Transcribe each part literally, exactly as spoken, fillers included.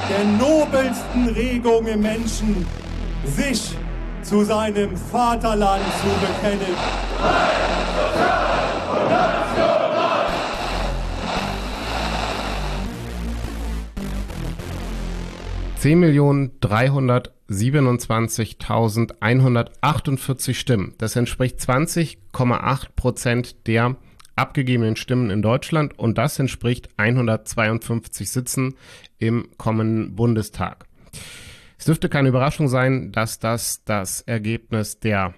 der nobelsten Regung im Menschen, sich zu seinem Vaterland zu bekennen. zehn Millionen dreihundertsiebenundzwanzigtausendeinhundertachtundvierzig Stimmen. Das entspricht zwanzig Komma acht Prozent der abgegebenen Stimmen in Deutschland und das entspricht hundertzweiundfünfzig Sitzen im kommenden Bundestag. Es dürfte keine Überraschung sein, dass das das Ergebnis der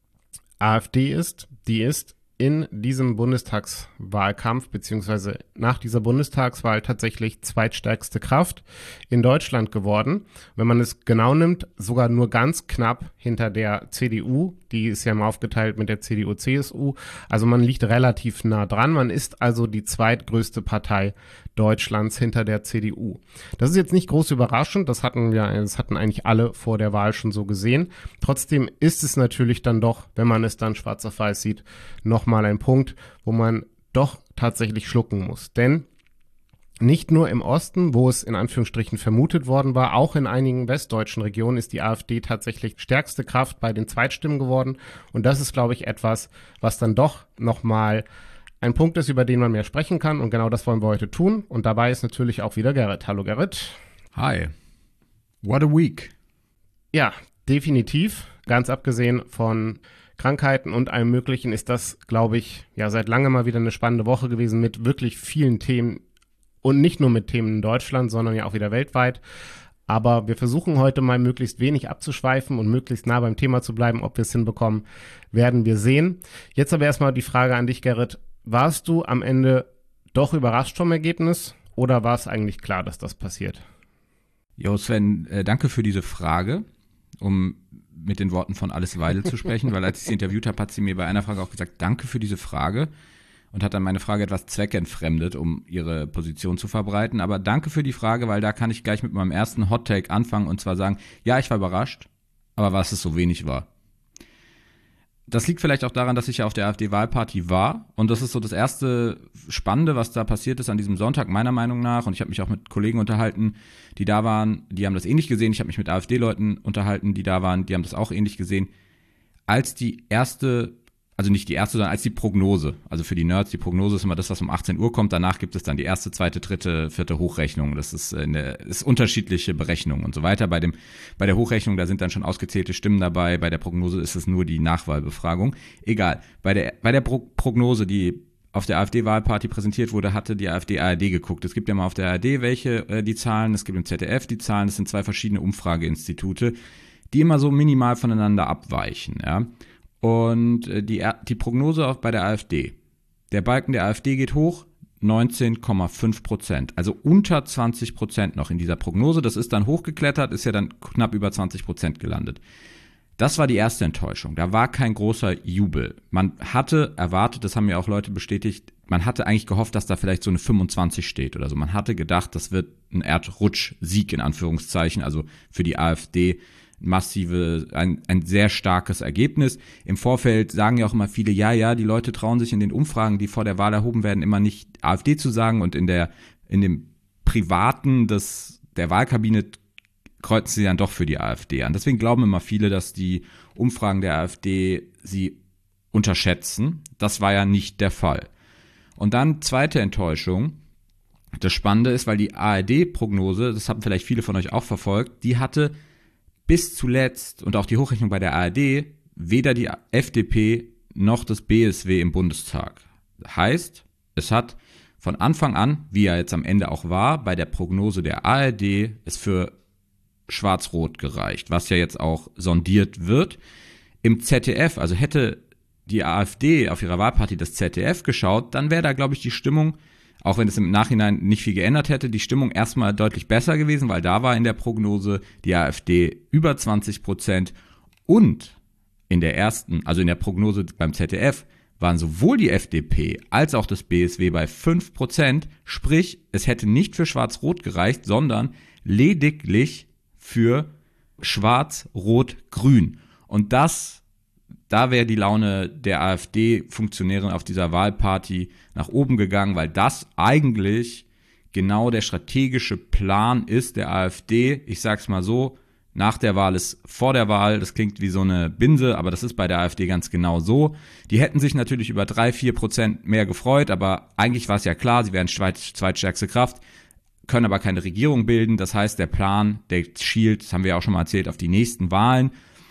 AfD ist. Die ist in diesem Bundestagswahlkampf beziehungsweise nach dieser Bundestagswahl tatsächlich zweitstärkste Kraft in Deutschland geworden. Wenn man es genau nimmt, sogar nur ganz knapp hinter der C D U. Die ist ja mal aufgeteilt mit der C D U C S U. Also man liegt relativ nah dran. Man ist also die zweitgrößte Partei Deutschlands hinter der C D U. Das ist jetzt nicht groß überraschend. Das hatten wir, das hatten eigentlich alle vor der Wahl schon so gesehen. Trotzdem ist es natürlich dann doch, wenn man es dann schwarz auf weiß sieht, noch mal ein Punkt, wo man doch tatsächlich schlucken muss. Denn nicht nur im Osten, wo es in Anführungsstrichen vermutet worden war, auch in einigen westdeutschen Regionen ist die AfD tatsächlich stärkste Kraft bei den Zweitstimmen geworden. Und das ist, glaube ich, etwas, was dann doch nochmal ein Punkt ist, über den man mehr sprechen kann. Und genau das wollen wir heute tun. Und dabei ist natürlich auch wieder Gerrit. Hallo Gerrit. Hi. What a week. Ja, definitiv. Ganz abgesehen von Krankheiten und allem Möglichen ist das, glaube ich, ja seit langem mal wieder eine spannende Woche gewesen mit wirklich vielen Themen und nicht nur mit Themen in Deutschland, sondern ja auch wieder weltweit. Aber wir versuchen heute mal möglichst wenig abzuschweifen und möglichst nah beim Thema zu bleiben. Ob wir es hinbekommen, werden wir sehen. Jetzt aber erstmal die Frage an dich, Gerrit. Warst du am Ende doch überrascht vom Ergebnis oder war es eigentlich klar, dass das passiert? Jo, Sven, äh, danke für diese Frage, um mit den Worten von Alice Weidel zu sprechen, weil als ich sie interviewt habe, hat sie mir bei einer Frage auch gesagt, danke für diese Frage und hat dann meine Frage etwas zweckentfremdet, um ihre Position zu verbreiten. Aber danke für die Frage, weil da kann ich gleich mit meinem ersten Hot-Take anfangen und zwar sagen, ja, ich war überrascht, aber was es so wenig war. Das liegt vielleicht auch daran, dass ich ja auf der AfD-Wahlparty war und das ist so das erste Spannende, was da passiert ist an diesem Sonntag, meiner Meinung nach. Und ich habe mich auch mit Kollegen unterhalten, die da waren, die haben das ähnlich gesehen. Ich habe mich mit AfD-Leuten unterhalten, die da waren, die haben das auch ähnlich gesehen. Als die erste, also nicht die erste, sondern als die Prognose, also für die Nerds, die Prognose ist immer das, was um achtzehn Uhr kommt. Danach gibt es dann die erste, zweite, dritte, vierte Hochrechnung. Das ist eine ist unterschiedliche Berechnungen und so weiter. Bei dem bei der Hochrechnung, da sind dann schon ausgezählte Stimmen dabei. Bei der Prognose ist es nur die Nachwahlbefragung. Egal. Bei der bei der Pro- Prognose, die auf der AfD-Wahlparty präsentiert wurde, hatte die AfD A R D geguckt. Es gibt ja mal auf der A R D welche äh, die Zahlen, es gibt im Z D F die Zahlen. Das sind zwei verschiedene Umfrageinstitute, die immer so minimal voneinander abweichen, ja. Und die, die Prognose auch bei der AfD. Der Balken der AfD geht hoch, neunzehn Komma fünf Prozent. Also unter zwanzig Prozent noch in dieser Prognose. Das ist dann hochgeklettert, ist ja dann knapp über zwanzig Prozent gelandet. Das war die erste Enttäuschung. Da war kein großer Jubel. Man hatte erwartet, das haben mir auch Leute bestätigt, man hatte eigentlich gehofft, dass da vielleicht so eine fünfundzwanzig steht oder so. Man hatte gedacht, das wird ein Erdrutsch-Sieg in Anführungszeichen, also für die AfD. Massive, ein, ein sehr starkes Ergebnis. Im Vorfeld sagen ja auch immer viele, ja, ja, die Leute trauen sich in den Umfragen, die vor der Wahl erhoben werden, immer nicht AfD zu sagen und in der, in dem Privaten des, der Wahlkabine kreuzen sie dann doch für die AfD an. Deswegen glauben immer viele, dass die Umfragen der AfD sie unterschätzen. Das war ja nicht der Fall. Und dann zweite Enttäuschung. Das Spannende ist, weil die A R D-Prognose, das haben vielleicht viele von euch auch verfolgt, die hatte bis zuletzt und auch die Hochrechnung bei der A R D weder die F D P noch das B S W im Bundestag. Heißt, es hat von Anfang an, wie ja jetzt am Ende auch war, bei der Prognose der A R D es für Schwarz-Rot gereicht, was ja jetzt auch sondiert wird. Im Z D F, also hätte die AfD auf ihrer Wahlparty das Z D F geschaut, dann wäre da, glaube ich, die Stimmung, auch wenn es im Nachhinein nicht viel geändert hätte, die Stimmung erstmal deutlich besser gewesen, weil da war in der Prognose die AfD über zwanzig Prozent und in der ersten, also in der Prognose beim Z D F, waren sowohl die F D P als auch das B S W bei fünf Prozent, sprich, es hätte nicht für Schwarz-Rot gereicht, sondern lediglich für Schwarz-Rot-Grün. Und das, da wäre die Laune der AfD-Funktionäre auf dieser Wahlparty nach oben gegangen, weil das eigentlich genau der strategische Plan ist der AfD. Ich sag's mal so, nach der Wahl ist vor der Wahl. Das klingt wie so eine Binse, aber das ist bei der AfD ganz genau so. Die hätten sich natürlich über drei, vier Prozent mehr gefreut, aber eigentlich war es ja klar, sie wären zweit, zweitstärkste Kraft, können aber keine Regierung bilden. Das heißt, der Plan, der schielt, das haben wir ja auch schon mal erzählt, auf die nächsten Wahlen.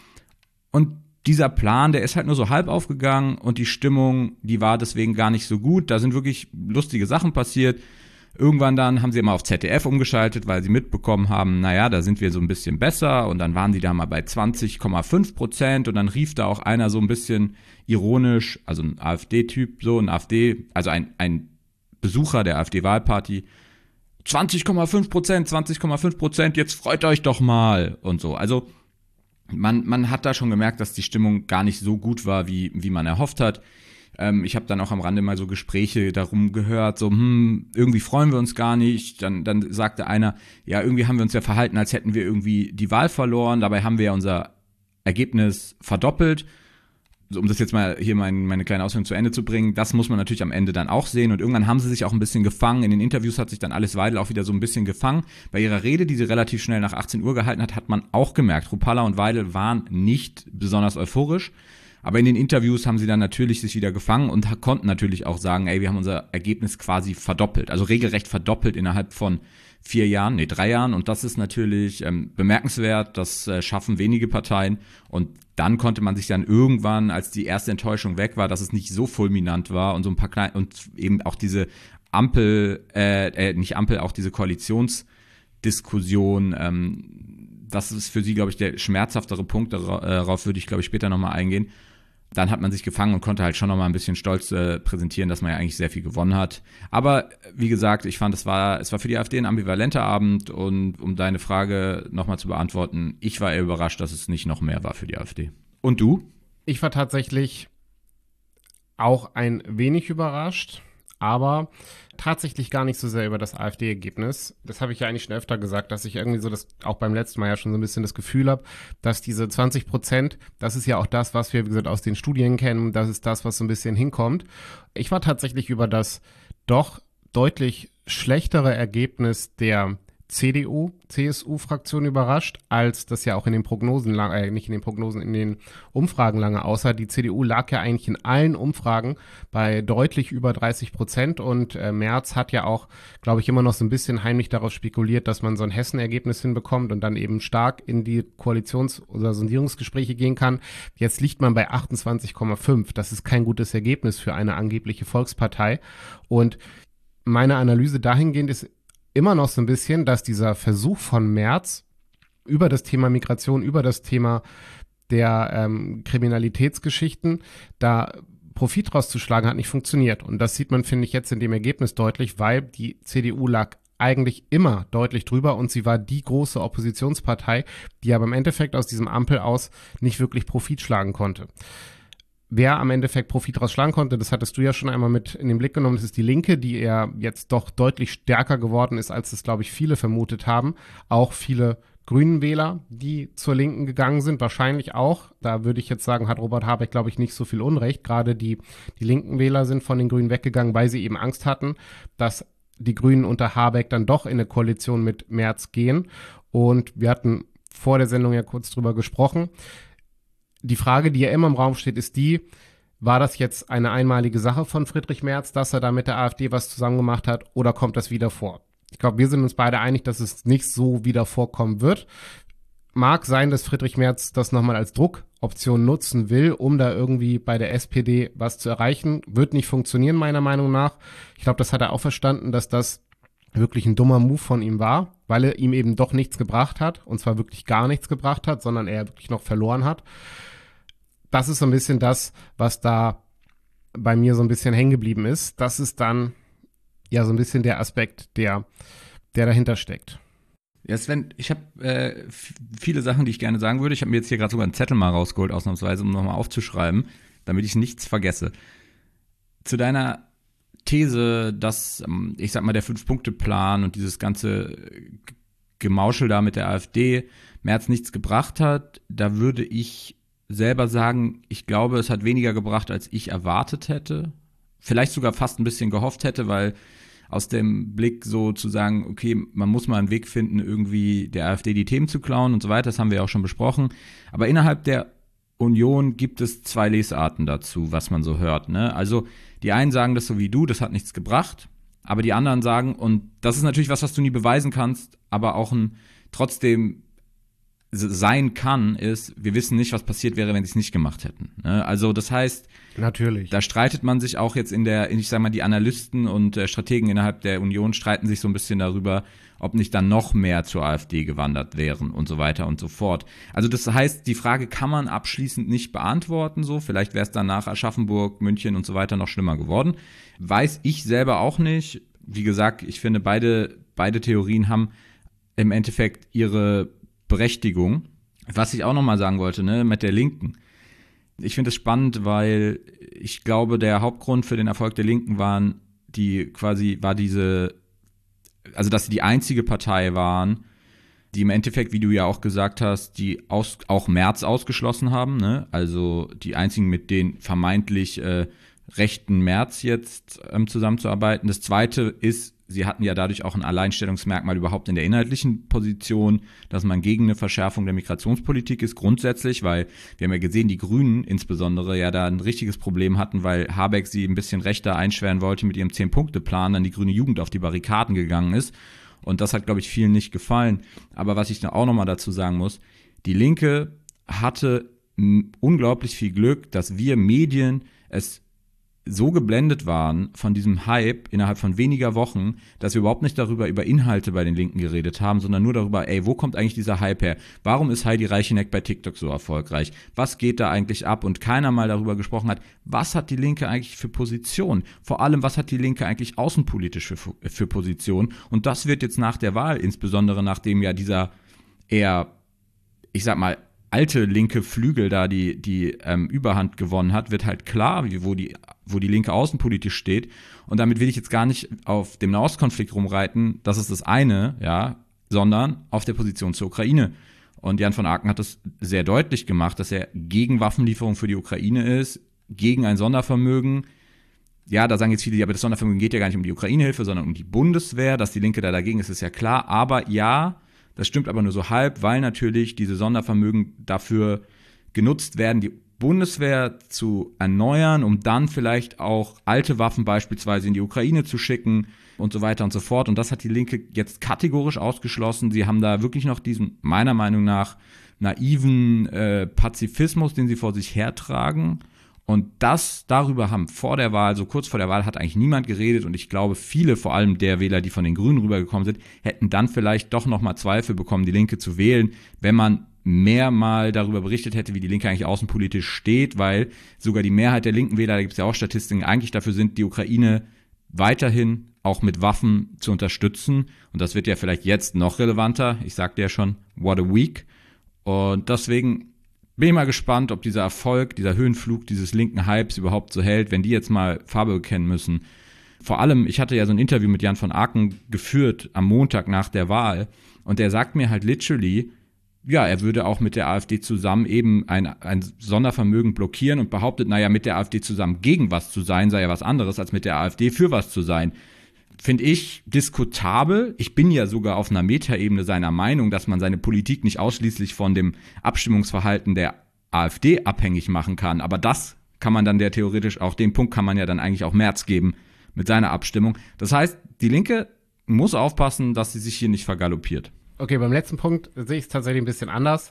Und dieser Plan, der ist halt nur so halb aufgegangen und die Stimmung, die war deswegen gar nicht so gut. Da sind wirklich lustige Sachen passiert. Irgendwann dann haben sie immer auf Z D F umgeschaltet, weil sie mitbekommen haben, naja, da sind wir so ein bisschen besser, und dann waren die da mal bei zwanzig Komma fünf Prozent und dann rief da auch einer so ein bisschen ironisch, also ein AfD-Typ, so ein AfD, also ein, ein Besucher der AfD-Wahlparty, zwanzig Komma fünf Prozent, zwanzig Komma fünf Prozent, jetzt freut euch doch mal und so. Also man, man hat da schon gemerkt, dass die Stimmung gar nicht so gut war, wie, wie man erhofft hat. Ich habe dann auch am Rande mal so Gespräche darum gehört, so, hm, irgendwie freuen wir uns gar nicht. Dann, dann sagte einer, ja, irgendwie haben wir uns ja verhalten, als hätten wir irgendwie die Wahl verloren. Dabei haben wir ja unser Ergebnis verdoppelt. So, um das jetzt mal hier mein, meine kleine Ausführung zu Ende zu bringen, das muss man natürlich am Ende dann auch sehen. Und irgendwann haben sie sich auch ein bisschen gefangen. In den Interviews hat sich dann Alice Weidel auch wieder so ein bisschen gefangen. Bei ihrer Rede, die sie relativ schnell nach achtzehn Uhr gehalten hat, hat man auch gemerkt, Rupalla und Weidel waren nicht besonders euphorisch. Aber in den Interviews haben sie dann natürlich sich wieder gefangen und konnten natürlich auch sagen, ey, wir haben unser Ergebnis quasi verdoppelt, also regelrecht verdoppelt innerhalb von vier Jahren, nee, drei Jahren. Und das ist natürlich ähm, bemerkenswert, das äh, schaffen wenige Parteien. Und dann konnte man sich dann irgendwann, als die erste Enttäuschung weg war, dass es nicht so fulminant war und so ein paar kleine, und eben auch diese Ampel, äh, äh nicht Ampel, auch diese Koalitionsdiskussion, ähm, das ist für sie, glaube ich, der schmerzhaftere Punkt, darauf würde ich, glaube ich, später nochmal eingehen. Dann hat man sich gefangen und konnte halt schon nochmal ein bisschen stolz äh, präsentieren, dass man ja eigentlich sehr viel gewonnen hat. Aber wie gesagt, ich fand, es war, es war für die AfD ein ambivalenter Abend, und um deine Frage nochmal zu beantworten, ich war eher überrascht, dass es nicht noch mehr war für die AfD. Und du? Ich war tatsächlich auch ein wenig überrascht, aber tatsächlich gar nicht so sehr über das AfD-Ergebnis. Das habe ich ja eigentlich schon öfter gesagt, dass ich irgendwie so das auch beim letzten Mal ja schon so ein bisschen das Gefühl habe, dass diese zwanzig Prozent, das ist ja auch das, was wir, wie gesagt, aus den Studien kennen, das ist das, was so ein bisschen hinkommt. Ich war tatsächlich über das doch deutlich schlechtere Ergebnis der C D U, C S U-Fraktion überrascht, als das ja auch in den Prognosen, lang, äh, nicht in den Prognosen, in den Umfragen lange aussah. Die C D U lag ja eigentlich in allen Umfragen bei deutlich über dreißig Prozent, und äh, Merz hat ja auch, glaube ich, immer noch so ein bisschen heimlich darauf spekuliert, dass man so ein Hessen-Ergebnis hinbekommt und dann eben stark in die Koalitions- oder Sondierungsgespräche gehen kann. Jetzt liegt man bei achtundzwanzig Komma fünf. Das ist kein gutes Ergebnis für eine angebliche Volkspartei, und meine Analyse dahingehend ist immer noch so ein bisschen, dass dieser Versuch von Merz über das Thema Migration, über das Thema der ähm, Kriminalitätsgeschichten, da Profit rauszuschlagen, hat nicht funktioniert. Und das sieht man, finde ich, jetzt in dem Ergebnis deutlich, weil die C D U lag eigentlich immer deutlich drüber, und sie war die große Oppositionspartei, die aber im Endeffekt aus diesem Ampel aus nicht wirklich Profit schlagen konnte. Wer am Endeffekt Profit draus schlagen konnte, das hattest du ja schon einmal mit in den Blick genommen, das ist die Linke, die eher jetzt doch deutlich stärker geworden ist, als es, glaube ich, viele vermutet haben. Auch viele Grünen-Wähler, die zur Linken gegangen sind, wahrscheinlich auch. Da würde ich jetzt sagen, hat Robert Habeck, glaube ich, nicht so viel Unrecht. Gerade die, die linken Wähler sind von den Grünen weggegangen, weil sie eben Angst hatten, dass die Grünen unter Habeck dann doch in eine Koalition mit Merz gehen. Und wir hatten vor der Sendung ja kurz drüber gesprochen. Die Frage, die ja immer im Raum steht, ist die, war das jetzt eine einmalige Sache von Friedrich Merz, dass er da mit der AfD was zusammen gemacht hat, oder kommt das wieder vor? Ich glaube, wir sind uns beide einig, dass es nicht so wieder vorkommen wird. Mag sein, dass Friedrich Merz das nochmal als Druckoption nutzen will, um da irgendwie bei der S P D was zu erreichen. Wird nicht funktionieren, meiner Meinung nach. Ich glaube, das hat er auch verstanden, dass das wirklich ein dummer Move von ihm war, weil er ihm eben doch nichts gebracht hat, und zwar wirklich gar nichts gebracht hat, sondern er wirklich noch verloren hat. Das ist so ein bisschen das, was da bei mir so ein bisschen hängen geblieben ist. Das ist dann ja so ein bisschen der Aspekt, der, der dahinter steckt. Ja, Sven, ich habe äh, f- viele Sachen, die ich gerne sagen würde. Ich habe mir jetzt hier gerade sogar einen Zettel mal rausgeholt, ausnahmsweise, um nochmal aufzuschreiben, damit ich nichts vergesse. Zu deiner These, dass, ich sag mal, der Fünf-Punkte-Plan und dieses ganze Gemauschel da mit der AfD Merz nichts gebracht hat, da würde ich selber sagen, ich glaube, es hat weniger gebracht, als ich erwartet hätte. Vielleicht sogar fast ein bisschen gehofft hätte, weil aus dem Blick so zu sagen, okay, man muss mal einen Weg finden, irgendwie der AfD die Themen zu klauen und so weiter, das haben wir ja auch schon besprochen. Aber innerhalb der Union gibt es zwei Lesarten dazu, was man so hört, ne? Also die einen sagen das so wie du, das hat nichts gebracht, aber die anderen sagen, und das ist natürlich was, was du nie beweisen kannst, aber auch ein trotzdem sein kann, ist, wir wissen nicht, was passiert wäre, wenn sie es nicht gemacht hätten. Ne? Also das heißt, natürlich, da streitet man sich auch jetzt in der, ich sag mal, die Analysten und äh, Strategen innerhalb der Union streiten sich so ein bisschen darüber, ob nicht dann noch mehr zur AfD gewandert wären und so weiter und so fort. Also das heißt, die Frage kann man abschließend nicht beantworten, so. Vielleicht wäre es dann nach Aschaffenburg, München und so weiter noch schlimmer geworden. Weiß ich selber auch nicht. Wie gesagt, ich finde, beide, beide Theorien haben im Endeffekt ihre Berechtigung. Was ich auch nochmal sagen wollte, ne, mit der Linken. Ich finde es spannend, weil ich glaube, der Hauptgrund für den Erfolg der Linken waren die quasi, war diese, also dass sie die einzige Partei waren, die im Endeffekt, wie du ja auch gesagt hast, die aus, auch Merz ausgeschlossen haben, ne? Also die einzigen, mit denen vermeintlich äh, rechten Merz jetzt ähm, zusammenzuarbeiten. Das Zweite ist, sie hatten ja dadurch auch ein Alleinstellungsmerkmal überhaupt in der inhaltlichen Position, dass man gegen eine Verschärfung der Migrationspolitik ist, grundsätzlich, weil wir haben ja gesehen, die Grünen insbesondere ja da ein richtiges Problem hatten, weil Habeck sie ein bisschen rechter einschweren wollte mit ihrem Zehn-Punkte-Plan, dann die grüne Jugend auf die Barrikaden gegangen ist. Und das hat, glaube ich, vielen nicht gefallen. Aber was ich dann auch nochmal dazu sagen muss, die Linke hatte m- unglaublich viel Glück, dass wir Medien es so geblendet waren von diesem Hype innerhalb von weniger Wochen, dass wir überhaupt nicht darüber über Inhalte bei den Linken geredet haben, sondern nur darüber, ey, wo kommt eigentlich dieser Hype her? Warum ist Heidi Reicheneck bei TikTok so erfolgreich? Was geht da eigentlich ab? Und keiner mal darüber gesprochen hat, was hat die Linke eigentlich für Position? Vor allem, was hat die Linke eigentlich außenpolitisch für, für Position? Und das wird jetzt nach der Wahl, insbesondere nachdem ja dieser eher, ich sag mal, alte linke Flügel da die, die ähm, Überhand gewonnen hat, wird halt klar, wie, wo die wo die Linke außenpolitisch steht. Und damit will ich jetzt gar nicht auf dem Nahostkonflikt rumreiten, das ist das eine, ja, sondern auf der Position zur Ukraine. Und Jan von Aken hat das sehr deutlich gemacht, dass er gegen Waffenlieferung für die Ukraine ist, gegen ein Sondervermögen. Ja, da sagen jetzt viele, ja, aber das Sondervermögen geht ja gar nicht um die Ukraine-Hilfe, sondern um die Bundeswehr. Dass die Linke da dagegen ist, ist ja klar. Aber ja, das stimmt aber nur so halb, weil natürlich diese Sondervermögen dafür genutzt werden, die Bundeswehr zu erneuern, um dann vielleicht auch alte Waffen beispielsweise in die Ukraine zu schicken und so weiter und so fort. Und das hat die Linke jetzt kategorisch ausgeschlossen. Sie haben da wirklich noch diesen, meiner Meinung nach, naiven äh, Pazifismus, den sie vor sich hertragen. Und das, darüber haben vor der Wahl, so kurz vor der Wahl, hat eigentlich niemand geredet. Und ich glaube, viele, vor allem der Wähler, die von den Grünen rübergekommen sind, hätten dann vielleicht doch nochmal Zweifel bekommen, die Linke zu wählen, wenn man mehr mal darüber berichtet hätte, wie die Linke eigentlich außenpolitisch steht, weil sogar die Mehrheit der linken Wähler, da gibt es ja auch Statistiken, eigentlich dafür sind, die Ukraine weiterhin auch mit Waffen zu unterstützen. Und das wird ja vielleicht jetzt noch relevanter. Ich sagte ja schon, what a week. Und deswegen bin ich mal gespannt, ob dieser Erfolg, dieser Höhenflug dieses linken Hypes überhaupt so hält, wenn die jetzt mal Farbe bekennen müssen. Vor allem, ich hatte ja so ein Interview mit Jan von Aken geführt am Montag nach der Wahl und der sagt mir halt literally, ja, er würde auch mit der AfD zusammen eben ein, ein Sondervermögen blockieren und behauptet, naja, mit der AfD zusammen gegen was zu sein, sei ja was anderes, als mit der AfD für was zu sein. Finde ich diskutabel. Ich bin ja sogar auf einer Metaebene seiner Meinung, dass man seine Politik nicht ausschließlich von dem Abstimmungsverhalten der AfD abhängig machen kann. Aber das kann man dann der theoretisch, auch den Punkt kann man ja dann eigentlich auch Merz geben mit seiner Abstimmung. Das heißt, die Linke muss aufpassen, dass sie sich hier nicht vergaloppiert. Okay, beim letzten Punkt sehe ich es tatsächlich ein bisschen anders.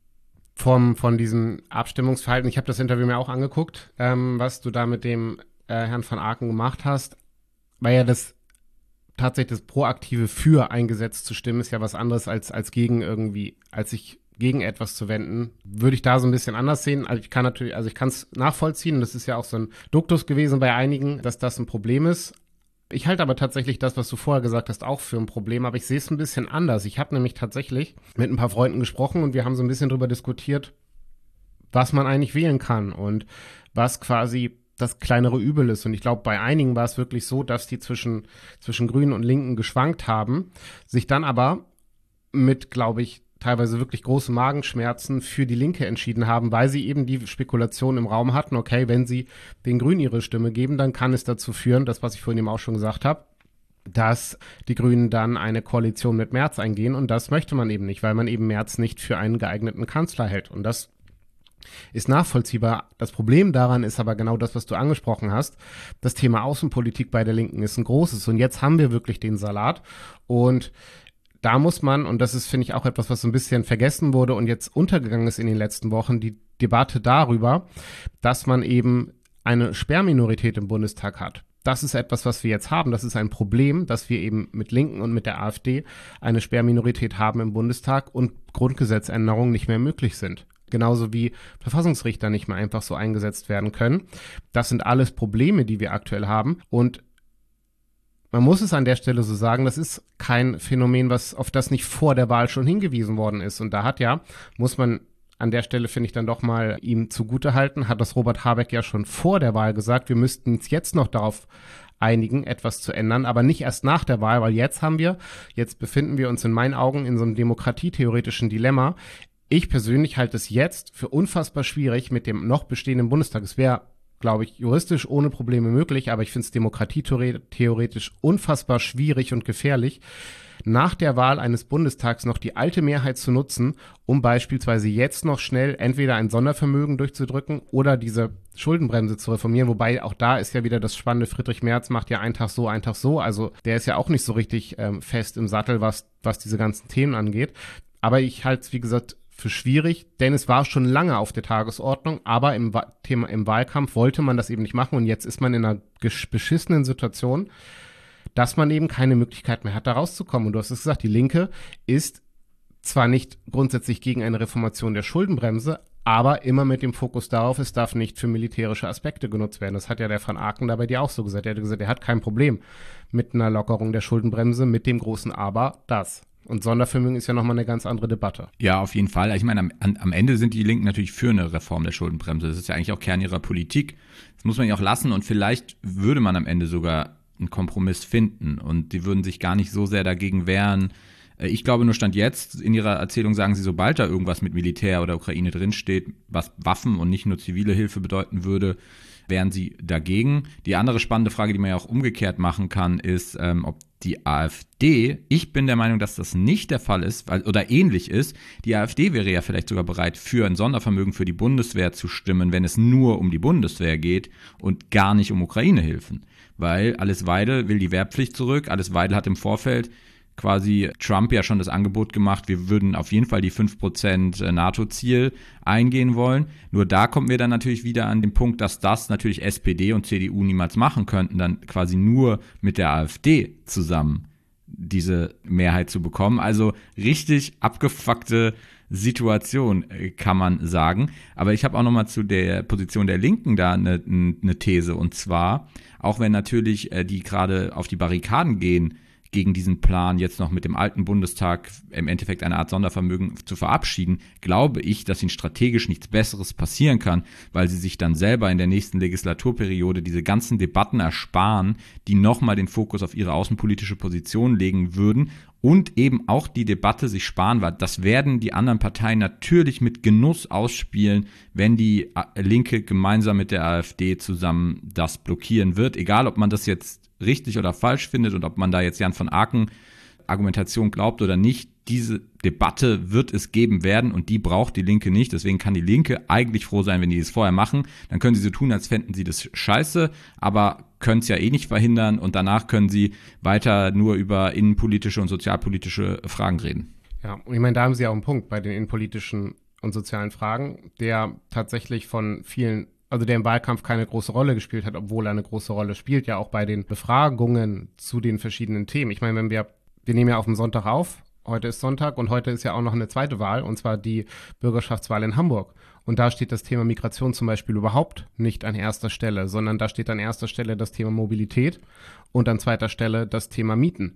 Vom, von diesem Abstimmungsverhalten. Ich habe das Interview mir auch angeguckt, ähm, was du da mit dem äh, Herrn von Aken gemacht hast. Weil ja das tatsächlich das proaktive für eingesetzt zu stimmen, ist ja was anderes als, als gegen irgendwie, als sich gegen etwas zu wenden, würde ich da so ein bisschen anders sehen. Also ich kann natürlich, also ich kann es nachvollziehen, und das ist ja auch so ein Duktus gewesen bei einigen, dass das ein Problem ist. Ich halte aber tatsächlich das, was du vorher gesagt hast, auch für ein Problem, aber ich sehe es ein bisschen anders. Ich habe nämlich tatsächlich mit ein paar Freunden gesprochen und wir haben so ein bisschen drüber diskutiert, was man eigentlich wählen kann und was quasi das kleinere Übel ist. Und ich glaube, bei einigen war es wirklich so, dass die zwischen, zwischen Grünen und Linken geschwankt haben, sich dann aber mit, glaube ich, teilweise wirklich große Magenschmerzen für die Linke entschieden haben, weil sie eben die Spekulation im Raum hatten, okay, wenn sie den Grünen ihre Stimme geben, dann kann es dazu führen, das, was ich vorhin eben auch schon gesagt habe, dass die Grünen dann eine Koalition mit Merz eingehen. Und das möchte man eben nicht, weil man eben Merz nicht für einen geeigneten Kanzler hält. Und das ist nachvollziehbar. Das Problem daran ist aber genau das, was du angesprochen hast. Das Thema Außenpolitik bei der Linken ist ein großes. Und jetzt haben wir wirklich den Salat. Und da muss man, und das ist, finde ich, auch etwas, was so ein bisschen vergessen wurde und jetzt untergegangen ist in den letzten Wochen, die Debatte darüber, dass man eben eine Sperrminorität im Bundestag hat. Das ist etwas, was wir jetzt haben. Das ist ein Problem, dass wir eben mit Linken und mit der AfD eine Sperrminorität haben im Bundestag und Grundgesetzänderungen nicht mehr möglich sind. Genauso wie Verfassungsrichter nicht mehr einfach so eingesetzt werden können. Das sind alles Probleme, die wir aktuell haben. Und man muss es an der Stelle so sagen, das ist kein Phänomen, was auf das nicht vor der Wahl schon hingewiesen worden ist. Und da hat ja, muss man an der Stelle, finde ich, dann doch mal ihm zugutehalten, hat das Robert Habeck ja schon vor der Wahl gesagt, wir müssten uns jetzt noch darauf einigen, etwas zu ändern, aber nicht erst nach der Wahl, weil jetzt haben wir, jetzt befinden wir uns in meinen Augen in so einem demokratietheoretischen Dilemma. Ich persönlich halte es jetzt für unfassbar schwierig mit dem noch bestehenden Bundestag. Es wäre, glaube ich, juristisch ohne Probleme möglich, aber ich finde es demokratietheoretisch unfassbar schwierig und gefährlich, nach der Wahl eines Bundestags noch die alte Mehrheit zu nutzen, um beispielsweise jetzt noch schnell entweder ein Sondervermögen durchzudrücken oder diese Schuldenbremse zu reformieren. Wobei auch da ist ja wieder das Spannende, Friedrich Merz macht ja einen Tag so, einen Tag so. Also der ist ja auch nicht so richtig ähm, fest im Sattel, was, was diese ganzen Themen angeht. Aber ich halte es, wie gesagt, für schwierig, denn es war schon lange auf der Tagesordnung, aber im, Wa- Thema, im Wahlkampf wollte man das eben nicht machen und jetzt ist man in einer gesch- beschissenen Situation, dass man eben keine Möglichkeit mehr hat, da rauszukommen. Und du hast es gesagt, die Linke ist zwar nicht grundsätzlich gegen eine Reformation der Schuldenbremse, aber immer mit dem Fokus darauf, es darf nicht für militärische Aspekte genutzt werden. Das hat ja der Van Aken da bei dir auch so gesagt. Er hat gesagt, er hat kein Problem mit einer Lockerung der Schuldenbremse, mit dem großen Aber, das. Und Sondervermögen ist ja nochmal eine ganz andere Debatte. Ja, auf jeden Fall. Ich meine, am, am Ende sind die Linken natürlich für eine Reform der Schuldenbremse. Das ist ja eigentlich auch Kern ihrer Politik. Das muss man ja auch lassen und vielleicht würde man am Ende sogar einen Kompromiss finden und die würden sich gar nicht so sehr dagegen wehren. Ich glaube, nur Stand jetzt, in ihrer Erzählung sagen sie, sobald da irgendwas mit Militär oder Ukraine drinsteht, was Waffen und nicht nur zivile Hilfe bedeuten würde, wären sie dagegen. Die andere spannende Frage, die man ja auch umgekehrt machen kann, ist, ähm, ob die AfD, ich bin der Meinung, dass das nicht der Fall ist, weil, oder ähnlich ist, die AfD wäre ja vielleicht sogar bereit, für ein Sondervermögen für die Bundeswehr zu stimmen, wenn es nur um die Bundeswehr geht und gar nicht um Ukraine-Hilfen. Weil Alice Weidel will die Wehrpflicht zurück. Alice Weidel hat im Vorfeld quasi Trump ja schon das Angebot gemacht, wir würden auf jeden Fall die fünf Prozent NATO-Ziel eingehen wollen. Nur da kommen wir dann natürlich wieder an den Punkt, dass das natürlich S P D und C D U niemals machen könnten, dann quasi nur mit der AfD zusammen diese Mehrheit zu bekommen. Also richtig abgefuckte Situation, kann man sagen. Aber ich habe auch nochmal zu der Position der Linken da eine, eine These. Und zwar, auch wenn natürlich äh, die gerade auf die Barrikaden gehen, gegen diesen Plan, jetzt noch mit dem alten Bundestag im Endeffekt eine Art Sondervermögen zu verabschieden, glaube ich, dass ihnen strategisch nichts Besseres passieren kann, weil sie sich dann selber in der nächsten Legislaturperiode diese ganzen Debatten ersparen, die nochmal den Fokus auf ihre außenpolitische Position legen würden und eben auch die Debatte sich sparen, weil das werden die anderen Parteien natürlich mit Genuss ausspielen, wenn die Linke gemeinsam mit der AfD zusammen das blockieren wird, egal ob man das jetzt richtig oder falsch findet und ob man da jetzt Jan von Aken Argumentation glaubt oder nicht, diese Debatte wird es geben werden und die braucht die Linke nicht. Deswegen kann die Linke eigentlich froh sein, wenn die das vorher machen. Dann können sie so tun, als fänden sie das scheiße, aber können es ja eh nicht verhindern und danach können sie weiter nur über innenpolitische und sozialpolitische Fragen reden. Ja, und ich meine, da haben sie auch einen Punkt bei den innenpolitischen und sozialen Fragen, der tatsächlich von vielen, also der im Wahlkampf keine große Rolle gespielt hat, obwohl er eine große Rolle spielt, ja auch bei den Befragungen zu den verschiedenen Themen. Ich meine, wenn wir, wir nehmen ja auf dem Sonntag auf, heute ist Sonntag und heute ist ja auch noch eine zweite Wahl, und zwar die Bürgerschaftswahl in Hamburg. Und da steht das Thema Migration zum Beispiel überhaupt nicht an erster Stelle, sondern da steht an erster Stelle das Thema Mobilität und an zweiter Stelle das Thema Mieten.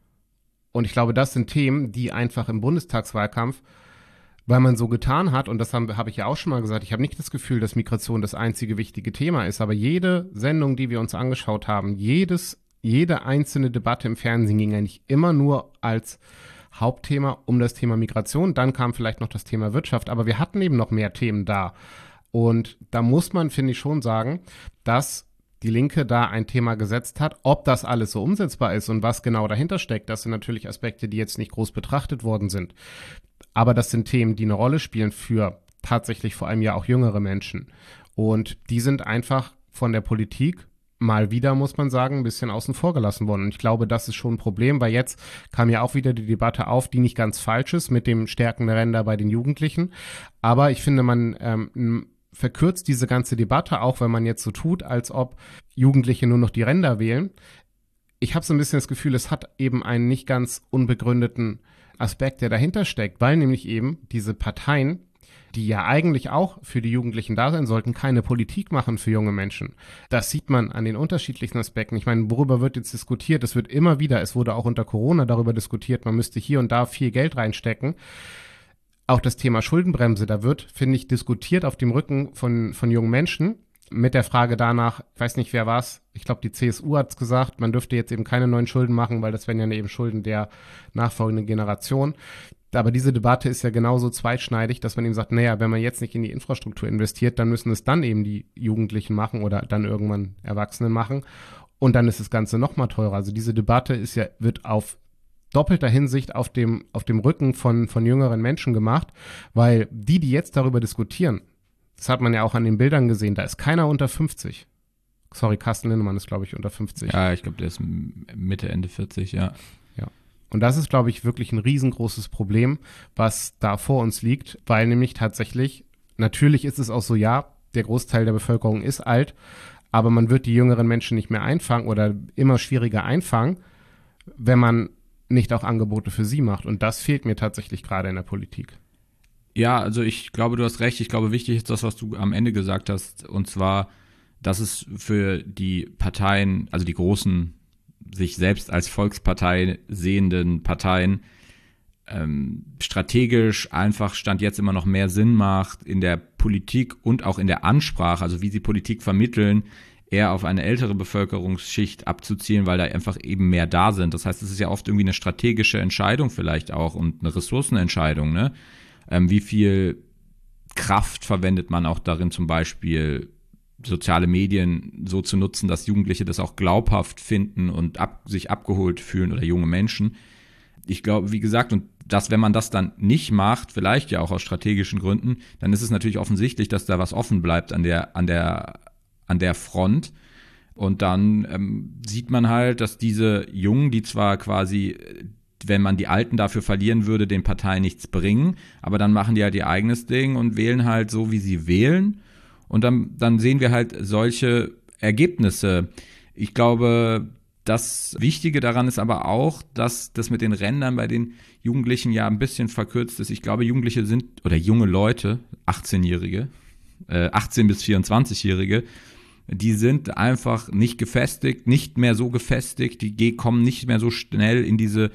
Und ich glaube, das sind Themen, die einfach im Bundestagswahlkampf, weil man so getan hat, und das habe hab ich ja auch schon mal gesagt, ich habe nicht das Gefühl, dass Migration das einzige wichtige Thema ist, aber jede Sendung, die wir uns angeschaut haben, jedes, jede einzelne Debatte im Fernsehen ging eigentlich immer nur als Hauptthema um das Thema Migration, dann kam vielleicht noch das Thema Wirtschaft, aber wir hatten eben noch mehr Themen da. Und da muss man, finde ich, schon sagen, dass die Linke da ein Thema gesetzt hat. Ob das alles so umsetzbar ist und was genau dahinter steckt, das sind natürlich Aspekte, die jetzt nicht groß betrachtet worden sind. Aber das sind Themen, die eine Rolle spielen für tatsächlich vor allem ja auch jüngere Menschen. Und die sind einfach von der Politik mal wieder, muss man sagen, ein bisschen außen vor gelassen worden. Und ich glaube, das ist schon ein Problem, weil jetzt kam ja auch wieder die Debatte auf, die nicht ganz falsch ist mit dem Stärken der Ränder bei den Jugendlichen. Aber ich finde, man ähm, verkürzt diese ganze Debatte auch, wenn man jetzt so tut, als ob Jugendliche nur noch die Ränder wählen. Ich habe so ein bisschen das Gefühl, es hat eben einen nicht ganz unbegründeten Aspekt, der dahinter steckt, weil nämlich eben diese Parteien, die ja eigentlich auch für die Jugendlichen da sein sollten, keine Politik machen für junge Menschen. Das sieht man an den unterschiedlichen Aspekten. Ich meine, worüber wird jetzt diskutiert? Es wird immer wieder, es wurde auch unter Corona darüber diskutiert, man müsste hier und da viel Geld reinstecken. Auch das Thema Schuldenbremse, da wird, finde ich, diskutiert auf dem Rücken von, von jungen Menschen mit der Frage danach, ich weiß nicht, wer war es, ich glaube, die C S U hat es gesagt, man dürfte jetzt eben keine neuen Schulden machen, weil das wären ja eben Schulden der nachfolgenden Generation. Aber diese Debatte ist ja genauso zweischneidig, dass man eben sagt, naja, wenn man jetzt nicht in die Infrastruktur investiert, dann müssen es dann eben die Jugendlichen machen oder dann irgendwann Erwachsene machen. Und dann ist das Ganze noch mal teurer. Also diese Debatte ist ja, wird auf doppelter Hinsicht auf dem, auf dem Rücken von, von jüngeren Menschen gemacht, weil die, die jetzt darüber diskutieren, das hat man ja auch an den Bildern gesehen, da ist keiner unter fünfzig. Sorry, Carsten Linnemann ist, glaube ich, unter fünfzig. Ja, ich glaube, der ist Mitte, Ende vierzig, ja. Ja. Und das ist, glaube ich, wirklich ein riesengroßes Problem, was da vor uns liegt, weil nämlich tatsächlich, natürlich ist es auch so, ja, der Großteil der Bevölkerung ist alt, aber man wird die jüngeren Menschen nicht mehr einfangen oder immer schwieriger einfangen, wenn man nicht auch Angebote für sie macht. Und das fehlt mir tatsächlich gerade in der Politik. Ja, also ich glaube, du hast recht. Ich glaube, wichtig ist das, was du am Ende gesagt hast, und zwar, dass es für die Parteien, also die großen, sich selbst als Volkspartei sehenden Parteien, ähm, strategisch einfach Stand jetzt immer noch mehr Sinn macht, in der Politik und auch in der Ansprache, also wie sie Politik vermitteln, eher auf eine ältere Bevölkerungsschicht abzuzielen, weil da einfach eben mehr da sind. Das heißt, es ist ja oft irgendwie eine strategische Entscheidung vielleicht auch und eine Ressourcenentscheidung, ne? Ähm, wie viel Kraft verwendet man auch darin, zum Beispiel soziale Medien so zu nutzen, dass Jugendliche das auch glaubhaft finden und ab, sich abgeholt fühlen oder junge Menschen. Ich glaube, wie gesagt, und dass, wenn man das dann nicht macht, vielleicht ja auch aus strategischen Gründen, dann ist es natürlich offensichtlich, dass da was offen bleibt an der, an der, an der Front. Und dann ähm, sieht man halt, dass diese Jungen, die zwar quasi, wenn man die Alten dafür verlieren würde, den Parteien nichts bringen, aber dann machen die halt ihr eigenes Ding und wählen halt so, wie sie wählen. Und dann, dann sehen wir halt solche Ergebnisse. Ich glaube, das Wichtige daran ist aber auch, dass das mit den Rändern bei den Jugendlichen ja ein bisschen verkürzt ist. Ich glaube, Jugendliche sind, oder junge Leute, achtzehnjährige, äh, achtzehn- bis vierundzwanzigjährige, die sind einfach nicht gefestigt, nicht mehr so gefestigt, die kommen nicht mehr so schnell in diese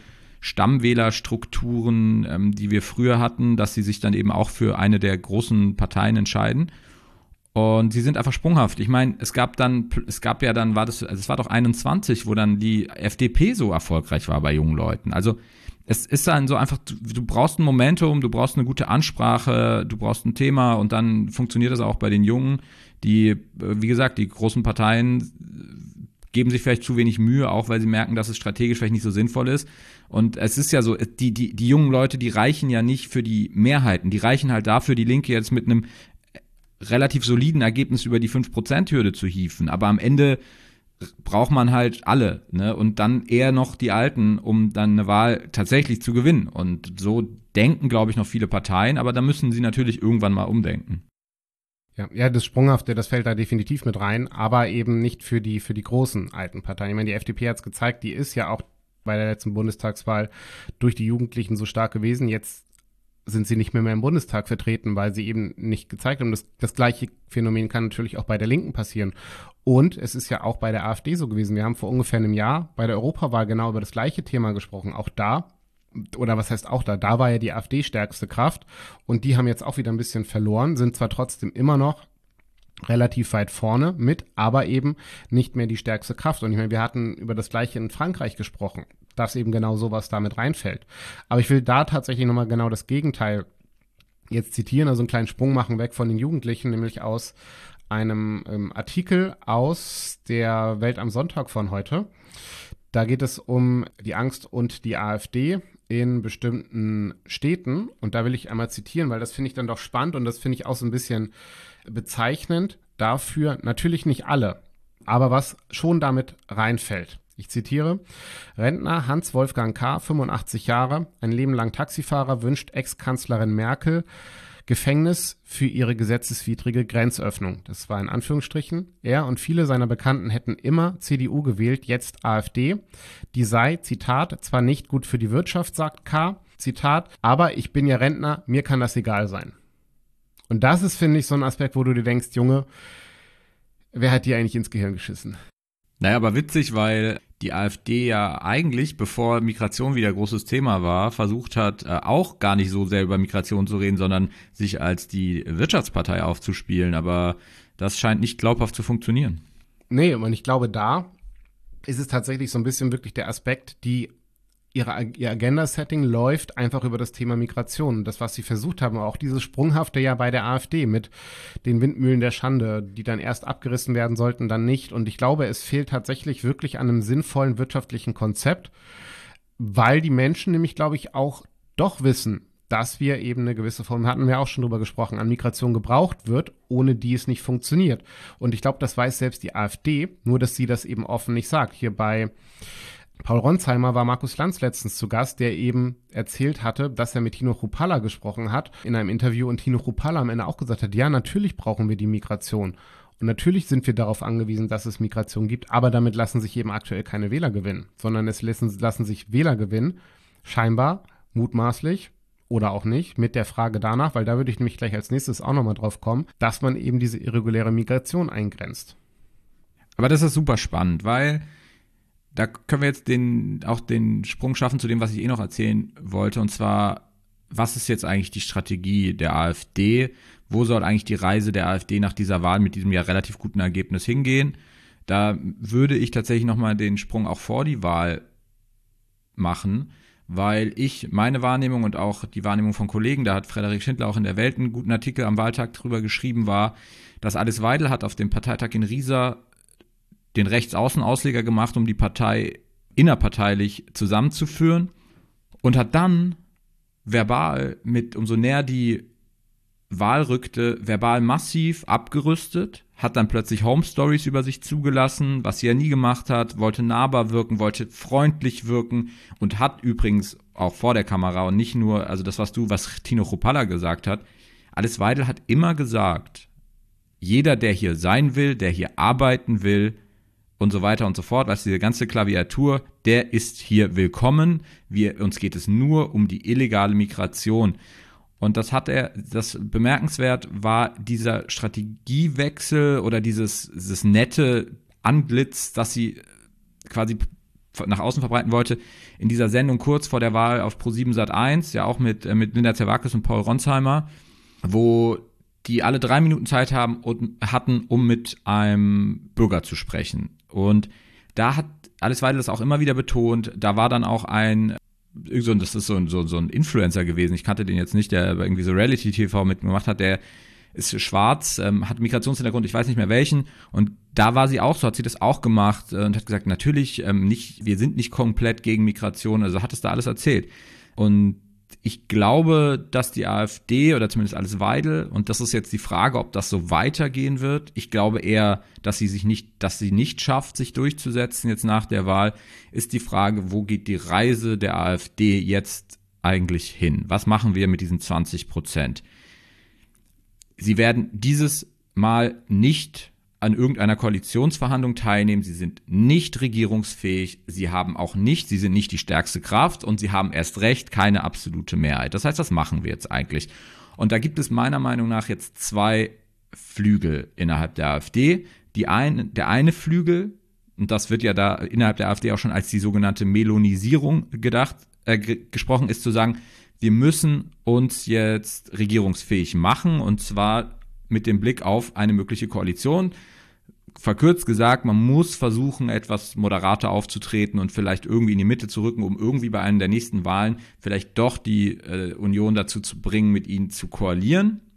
Stammwählerstrukturen, ähm, die wir früher hatten, dass sie sich dann eben auch für eine der großen Parteien entscheiden. Und sie sind einfach sprunghaft. Ich meine, es gab dann, es gab ja dann, war das, also es war doch einundzwanzig, wo dann die F D P so erfolgreich war bei jungen Leuten. Also es ist dann so einfach, du, du brauchst ein Momentum, du brauchst eine gute Ansprache, du brauchst ein Thema und dann funktioniert das auch bei den Jungen, die, wie gesagt, die großen Parteien geben sich vielleicht zu wenig Mühe, auch weil sie merken, dass es strategisch vielleicht nicht so sinnvoll ist. Und es ist ja so, die, die, die jungen Leute, die reichen ja nicht für die Mehrheiten, die reichen halt dafür, die Linke jetzt mit einem relativ soliden Ergebnis über die fünf Prozent Hürde zu hieven. Aber am Ende braucht man halt alle, ne? Und dann eher noch die Alten, um dann eine Wahl tatsächlich zu gewinnen. Und so denken, glaube ich, noch viele Parteien, aber da müssen sie natürlich irgendwann mal umdenken. Ja, ja, das Sprunghafte, das fällt da definitiv mit rein, aber eben nicht für die, für die großen alten Parteien. Ich meine, die F D P hat es gezeigt, die ist ja auch bei der letzten Bundestagswahl durch die Jugendlichen so stark gewesen. Jetzt sind sie nicht mehr, mehr im Bundestag vertreten, weil sie eben nicht gezeigt haben. Das, das gleiche Phänomen kann natürlich auch bei der Linken passieren. Und es ist ja auch bei der AfD so gewesen. Wir haben vor ungefähr einem Jahr bei der Europawahl genau über das gleiche Thema gesprochen. Auch da, oder was heißt auch da, da war ja die AfD stärkste Kraft und die haben jetzt auch wieder ein bisschen verloren, sind zwar trotzdem immer noch relativ weit vorne mit, aber eben nicht mehr die stärkste Kraft. Und ich meine, wir hatten über das Gleiche in Frankreich gesprochen, dass eben genau sowas damit reinfällt. Aber ich will da tatsächlich nochmal genau das Gegenteil jetzt zitieren, also einen kleinen Sprung machen weg von den Jugendlichen, nämlich aus einem ähm, Artikel aus der Welt am Sonntag von heute. Da geht es um die Angst und die AfD in bestimmten Städten. Und da will ich einmal zitieren, weil das finde ich dann doch spannend und das finde ich auch so ein bisschen bezeichnend dafür, natürlich nicht alle, aber was schon damit reinfällt. Ich zitiere: Rentner Hans-Wolfgang K., fünfundachtzig Jahre, ein Leben lang Taxifahrer, wünscht Ex-Kanzlerin Merkel Gefängnis für ihre gesetzeswidrige Grenzöffnung. Das war in Anführungsstrichen. Er und viele seiner Bekannten hätten immer C D U gewählt, jetzt AfD. Die sei, Zitat, zwar nicht gut für die Wirtschaft, sagt K., Zitat, aber ich bin ja Rentner, mir kann das egal sein. Und das ist, finde ich, so ein Aspekt, wo du dir denkst, Junge, wer hat dir eigentlich ins Gehirn geschissen? Naja, aber witzig, weil die AfD ja eigentlich, bevor Migration wieder großes Thema war, versucht hat, auch gar nicht so sehr über Migration zu reden, sondern sich als die Wirtschaftspartei aufzuspielen. Aber das scheint nicht glaubhaft zu funktionieren. Nee, und ich glaube, da ist es tatsächlich so ein bisschen wirklich der Aspekt, die ihre, ihr Agenda-Setting läuft einfach über das Thema Migration. Und das, was sie versucht haben, auch dieses Sprunghafte ja bei der AfD mit den Windmühlen der Schande, die dann erst abgerissen werden sollten, dann nicht. Und ich glaube, es fehlt tatsächlich wirklich an einem sinnvollen wirtschaftlichen Konzept, weil die Menschen nämlich, glaube ich, auch doch wissen, dass wir eben eine gewisse Form, hatten wir auch schon drüber gesprochen, an Migration gebraucht wird, ohne die es nicht funktioniert. Und ich glaube, das weiß selbst die AfD, nur dass sie das eben offen nicht sagt. Hier bei Paul Ronsheimer war Markus Lanz letztens zu Gast, der eben erzählt hatte, dass er mit Tino Chrupalla gesprochen hat in einem Interview und Tino Chrupalla am Ende auch gesagt hat, ja, natürlich brauchen wir die Migration und natürlich sind wir darauf angewiesen, dass es Migration gibt, aber damit lassen sich eben aktuell keine Wähler gewinnen, sondern es lassen, lassen sich Wähler gewinnen, scheinbar, mutmaßlich oder auch nicht, mit der Frage danach, weil da würde ich nämlich gleich als nächstes auch nochmal drauf kommen, dass man eben diese irreguläre Migration eingrenzt. Aber das ist super spannend, weil da können wir jetzt den, auch den Sprung schaffen zu dem, was ich eh noch erzählen wollte. Und zwar, was ist jetzt eigentlich die Strategie der AfD? Wo soll eigentlich die Reise der AfD nach dieser Wahl mit diesem ja relativ guten Ergebnis hingehen? Da würde ich tatsächlich nochmal den Sprung auch vor die Wahl machen, weil ich, meine Wahrnehmung und auch die Wahrnehmung von Kollegen, da hat Frederik Schindler auch in der Welt einen guten Artikel am Wahltag drüber geschrieben, war, dass Alice Weidel hat auf dem Parteitag in Riesa den Rechtsaußenausleger gemacht, um die Partei innerparteilich zusammenzuführen und hat dann verbal mit, umso näher die Wahl rückte, verbal massiv abgerüstet, hat dann plötzlich Home Stories über sich zugelassen, was sie ja nie gemacht hat, wollte nahbar wirken, wollte freundlich wirken und hat übrigens auch vor der Kamera und nicht nur, also das, was du, was Tino Chrupalla gesagt hat, Alice Weidel hat immer gesagt, jeder, der hier sein will, der hier arbeiten will, und so weiter und so fort, also diese ganze Klaviatur, der ist hier willkommen. Wir, uns geht es nur um die illegale Migration. Und das hat er, das bemerkenswert war dieser Strategiewechsel oder dieses, dieses nette Antlitz, das sie quasi nach außen verbreiten wollte, in dieser Sendung kurz vor der Wahl auf ProSieben Sat eins, ja auch mit, mit Linda Zerwakis und Paul Ronsheimer, wo die alle drei Minuten Zeit haben und hatten, um mit einem Bürger zu sprechen. Und da hat Alice Weidel das auch immer wieder betont, da war dann auch ein, das ist so ein, so, so ein Influencer gewesen, ich kannte den jetzt nicht, der irgendwie so Reality-T V mitgemacht hat, der ist schwarz, ähm, hat Migrationshintergrund, ich weiß nicht mehr welchen, und da war sie auch so, hat sie das auch gemacht und hat gesagt, natürlich, ähm, nicht, wir sind nicht komplett gegen Migration, also hat es da alles erzählt. Und ich glaube, dass die AfD oder zumindest Alice Weidel, und das ist jetzt die Frage, ob das so weitergehen wird. Ich glaube eher, dass sie sich nicht, dass sie nicht schafft, sich durchzusetzen jetzt nach der Wahl, ist die Frage, wo geht die Reise der AfD jetzt eigentlich hin? Was machen wir mit diesen zwanzig Prozent? Sie werden dieses Mal nicht an irgendeiner Koalitionsverhandlung teilnehmen, sie sind nicht regierungsfähig, sie haben auch nicht, sie sind nicht die stärkste Kraft und sie haben erst recht keine absolute Mehrheit. Das heißt, was machen wir jetzt eigentlich? Und da gibt es meiner Meinung nach jetzt zwei Flügel innerhalb der AfD. Die ein, der eine Flügel, und das wird ja da innerhalb der AfD auch schon als die sogenannte Melonisierung gedacht, äh, g- gesprochen, ist zu sagen, wir müssen uns jetzt regierungsfähig machen, und zwar mit dem Blick auf eine mögliche Koalition. Verkürzt gesagt, man muss versuchen, etwas moderater aufzutreten und vielleicht irgendwie in die Mitte zu rücken, um irgendwie bei einer der nächsten Wahlen vielleicht doch die äh, Union dazu zu bringen, mit ihnen zu koalieren.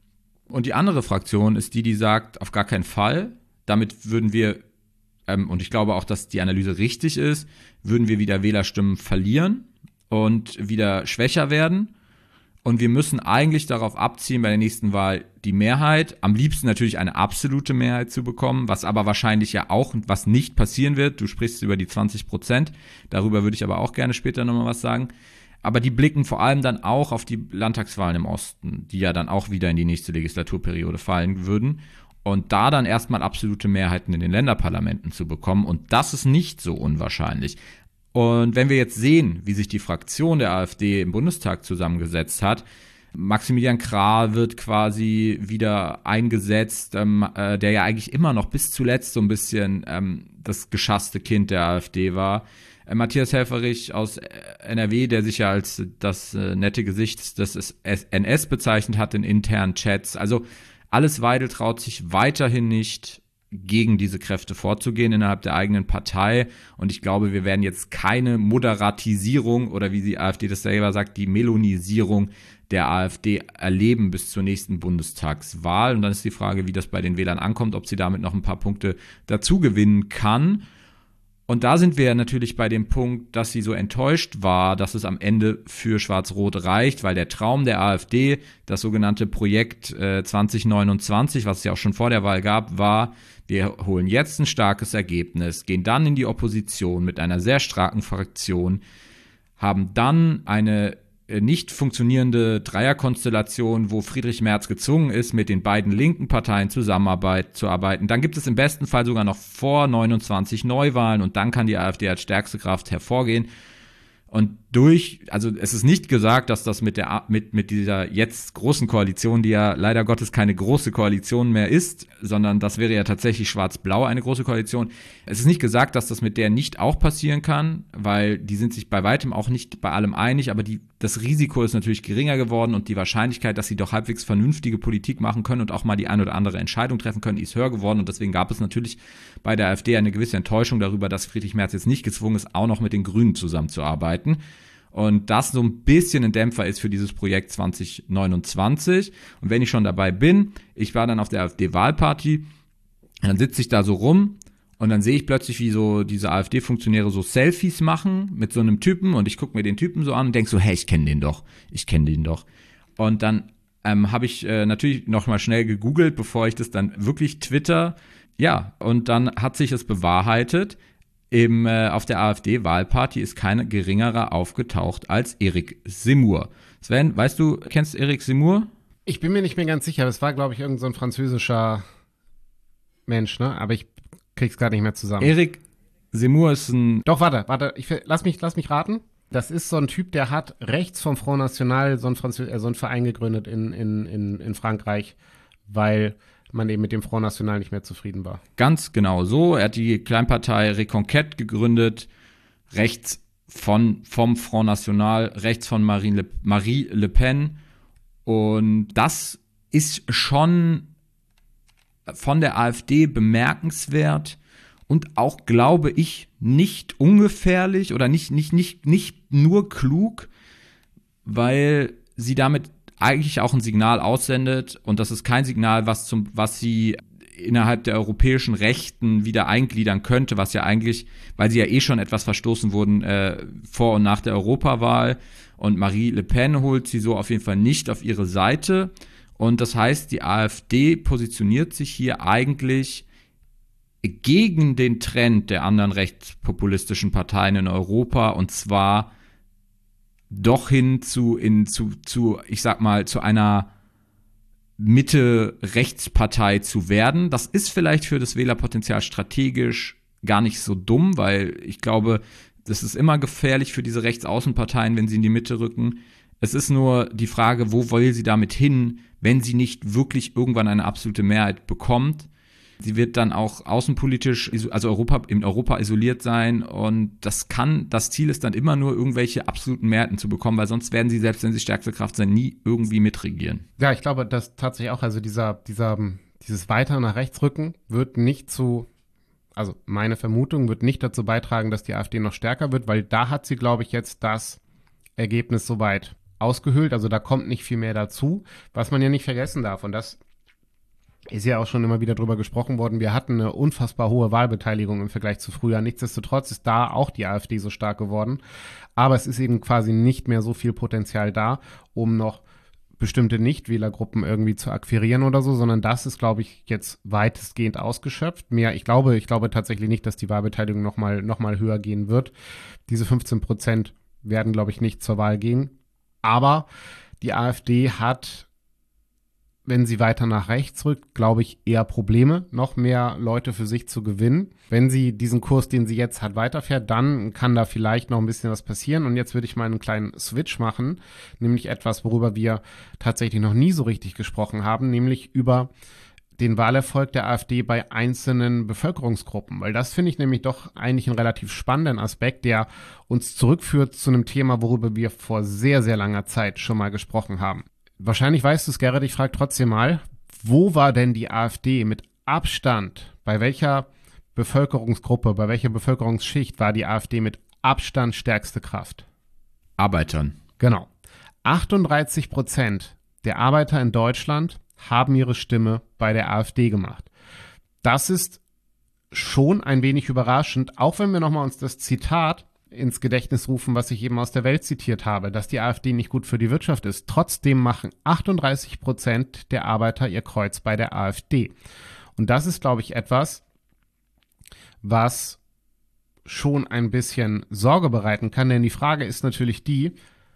Und die andere Fraktion ist die, die sagt, auf gar keinen Fall. Damit würden wir, ähm, und ich glaube auch, dass die Analyse richtig ist, würden wir wieder Wählerstimmen verlieren und wieder schwächer werden. Und wir müssen eigentlich darauf abzielen, bei der nächsten Wahl die Mehrheit, am liebsten natürlich eine absolute Mehrheit zu bekommen, was aber wahrscheinlich ja auch, was nicht passieren wird. Du sprichst über die zwanzig Prozent, darüber würde ich aber auch gerne später nochmal was sagen. Aber die blicken vor allem dann auch auf die Landtagswahlen im Osten, die ja dann auch wieder in die nächste Legislaturperiode fallen würden. Und da dann erstmal absolute Mehrheiten in den Länderparlamenten zu bekommen. Und das ist nicht so unwahrscheinlich. Und wenn wir jetzt sehen, wie sich die Fraktion der AfD im Bundestag zusammengesetzt hat, Maximilian Krah wird quasi wieder eingesetzt, ähm, äh, der ja eigentlich immer noch bis zuletzt so ein bisschen ähm, das geschasste Kind der AfD war. Äh, Matthias Helfferich aus N R W, der sich ja als das äh, nette Gesicht des N S bezeichnet hat in internen Chats. Also Alice Weidel traut sich weiterhin nicht, gegen diese Kräfte vorzugehen innerhalb der eigenen Partei. Und ich glaube, wir werden jetzt keine Moderatisierung oder wie die AfD das selber sagt, die Melonisierung der AfD erleben bis zur nächsten Bundestagswahl. Und dann ist die Frage, wie das bei den Wählern ankommt, ob sie damit noch ein paar Punkte dazu gewinnen kann. Und da sind wir ja natürlich bei dem Punkt, dass sie so enttäuscht war, dass es am Ende für Schwarz-Rot reicht, weil der Traum der AfD, das sogenannte Projekt äh, zwanzig neunundzwanzig, was es ja auch schon vor der Wahl gab, war, wir holen jetzt ein starkes Ergebnis, gehen dann in die Opposition mit einer sehr starken Fraktion, haben dann eine nicht funktionierende Dreierkonstellation, wo Friedrich Merz gezwungen ist, mit den beiden linken Parteien Zusammenarbeit zu arbeiten. Dann gibt es im besten Fall sogar noch vor neunundzwanzig Neuwahlen und dann kann die AfD als stärkste Kraft hervorgehen. Und durch, also es ist nicht gesagt, dass das mit der mit mit dieser jetzt großen Koalition, die ja leider Gottes keine große Koalition mehr ist, sondern das wäre ja tatsächlich schwarz-blau eine große Koalition. Es ist nicht gesagt, dass das mit der nicht auch passieren kann, weil die sind sich bei weitem auch nicht bei allem einig, aber die das Risiko ist natürlich geringer geworden und die Wahrscheinlichkeit, dass sie doch halbwegs vernünftige Politik machen können und auch mal die ein oder andere Entscheidung treffen können, ist höher geworden und deswegen gab es natürlich bei der AfD eine gewisse Enttäuschung darüber, dass Friedrich Merz jetzt nicht gezwungen ist, auch noch mit den Grünen zusammenzuarbeiten. Und das so ein bisschen ein Dämpfer ist für dieses Projekt zwanzig neunundzwanzig. Und wenn ich schon dabei bin, ich war dann auf der AfD-Wahlparty, dann sitze ich da so rum und dann sehe ich plötzlich, wie so diese AfD-Funktionäre so Selfies machen mit so einem Typen und ich gucke mir den Typen so an und denke so, hey, ich kenne den doch, ich kenne den doch. Und dann ähm, habe ich äh, natürlich noch mal schnell gegoogelt, bevor ich das dann wirklich twitter. Ja, und dann hat sich es bewahrheitet. Im, äh, auf der AfD-Wahlparty ist kein geringerer aufgetaucht als Erik Zemmour. Sven, weißt du, kennst du Erik Zemmour? Ich bin mir nicht mehr ganz sicher, es war, glaube ich, irgend so ein französischer Mensch, ne? Aber ich krieg's gerade nicht mehr zusammen. Erik Zemmour ist ein... Doch, warte, warte, ich, lass mich, lass mich raten. Das ist so ein Typ, der hat rechts vom Front National so ein, Franzö- äh, so ein Verein gegründet in, in, in, in Frankreich, weil man eben mit dem Front National nicht mehr zufrieden war. Ganz genau so. Er hat die Kleinpartei Reconquête gegründet, rechts von, vom Front National, rechts von Marine Le, Marie Le Pen. Und das ist schon von der AfD bemerkenswert und auch, glaube ich, nicht ungefährlich oder nicht, nicht, nicht, nicht nur klug, weil sie damit eigentlich auch ein Signal aussendet und das ist kein Signal, was zum, was sie innerhalb der europäischen Rechten wieder eingliedern könnte, was ja eigentlich, weil sie ja eh schon etwas verstoßen wurden äh, vor und nach der Europawahl und Marie Le Pen holt sie so auf jeden Fall nicht auf ihre Seite und das heißt, die AfD positioniert sich hier eigentlich gegen den Trend der anderen rechtspopulistischen Parteien in Europa und zwar doch hin zu, in, zu, zu, ich sag mal, zu einer Mitte-Rechtspartei zu werden. Das ist vielleicht für das Wählerpotenzial strategisch gar nicht so dumm, weil ich glaube, das ist immer gefährlich für diese Rechtsaußenparteien, wenn sie in die Mitte rücken. Es ist nur die Frage, wo will sie damit hin, wenn sie nicht wirklich irgendwann eine absolute Mehrheit bekommt. Sie wird dann auch außenpolitisch, also Europa, in Europa isoliert sein und das kann, das Ziel ist dann immer nur, irgendwelche absoluten Mehrheiten zu bekommen, weil sonst werden sie, selbst wenn sie stärkste Kraft sind, nie irgendwie mitregieren. Ja, ich glaube, dass tatsächlich auch, also dieser, dieser, dieses weiter nach rechts rücken wird nicht zu, also meine Vermutung wird nicht dazu beitragen, dass die AfD noch stärker wird, weil da hat sie, glaube ich, jetzt das Ergebnis soweit ausgehöhlt, also da kommt nicht viel mehr dazu, was man ja nicht vergessen darf und das Ist ja auch schon immer wieder drüber gesprochen worden, wir hatten eine unfassbar hohe Wahlbeteiligung im Vergleich zu früher. Nichtsdestotrotz ist da auch die AfD so stark geworden. Aber es ist eben quasi nicht mehr so viel Potenzial da, um noch bestimmte Nichtwählergruppen irgendwie zu akquirieren oder so, sondern das ist, glaube ich, jetzt weitestgehend ausgeschöpft. Mehr, ich glaube, ich glaube tatsächlich nicht, dass die Wahlbeteiligung nochmal noch mal höher gehen wird. Diese fünfzehn Prozent werden, glaube ich, nicht zur Wahl gehen. Aber die AfD hat, wenn sie weiter nach rechts rückt, glaube ich, eher Probleme, noch mehr Leute für sich zu gewinnen. Wenn sie diesen Kurs, den sie jetzt hat, weiterfährt, dann kann da vielleicht noch ein bisschen was passieren. Und jetzt würde ich mal einen kleinen Switch machen, nämlich etwas, worüber wir tatsächlich noch nie so richtig gesprochen haben, nämlich über den Wahlerfolg der AfD bei einzelnen Bevölkerungsgruppen. Weil das finde ich nämlich doch eigentlich einen relativ spannenden Aspekt, der uns zurückführt zu einem Thema, worüber wir vor sehr, sehr langer Zeit schon mal gesprochen haben. Wahrscheinlich weißt du es, Gerrit, ich frage trotzdem mal, wo war denn die AfD mit Abstand, bei welcher Bevölkerungsgruppe, bei welcher Bevölkerungsschicht war die AfD mit Abstand stärkste Kraft? Arbeitern. Genau. achtunddreißig Prozent der Arbeiter in Deutschland haben ihre Stimme bei der AfD gemacht. Das ist schon ein wenig überraschend, auch wenn wir nochmal uns das Zitat ins Gedächtnis rufen, was ich eben aus der Welt zitiert habe, dass die AfD nicht gut für die Wirtschaft ist. Trotzdem machen achtunddreißig Prozent der Arbeiter ihr Kreuz bei der AfD. Und das ist, glaube ich, etwas, was schon ein bisschen Sorge bereiten kann, denn die Frage ist natürlich die,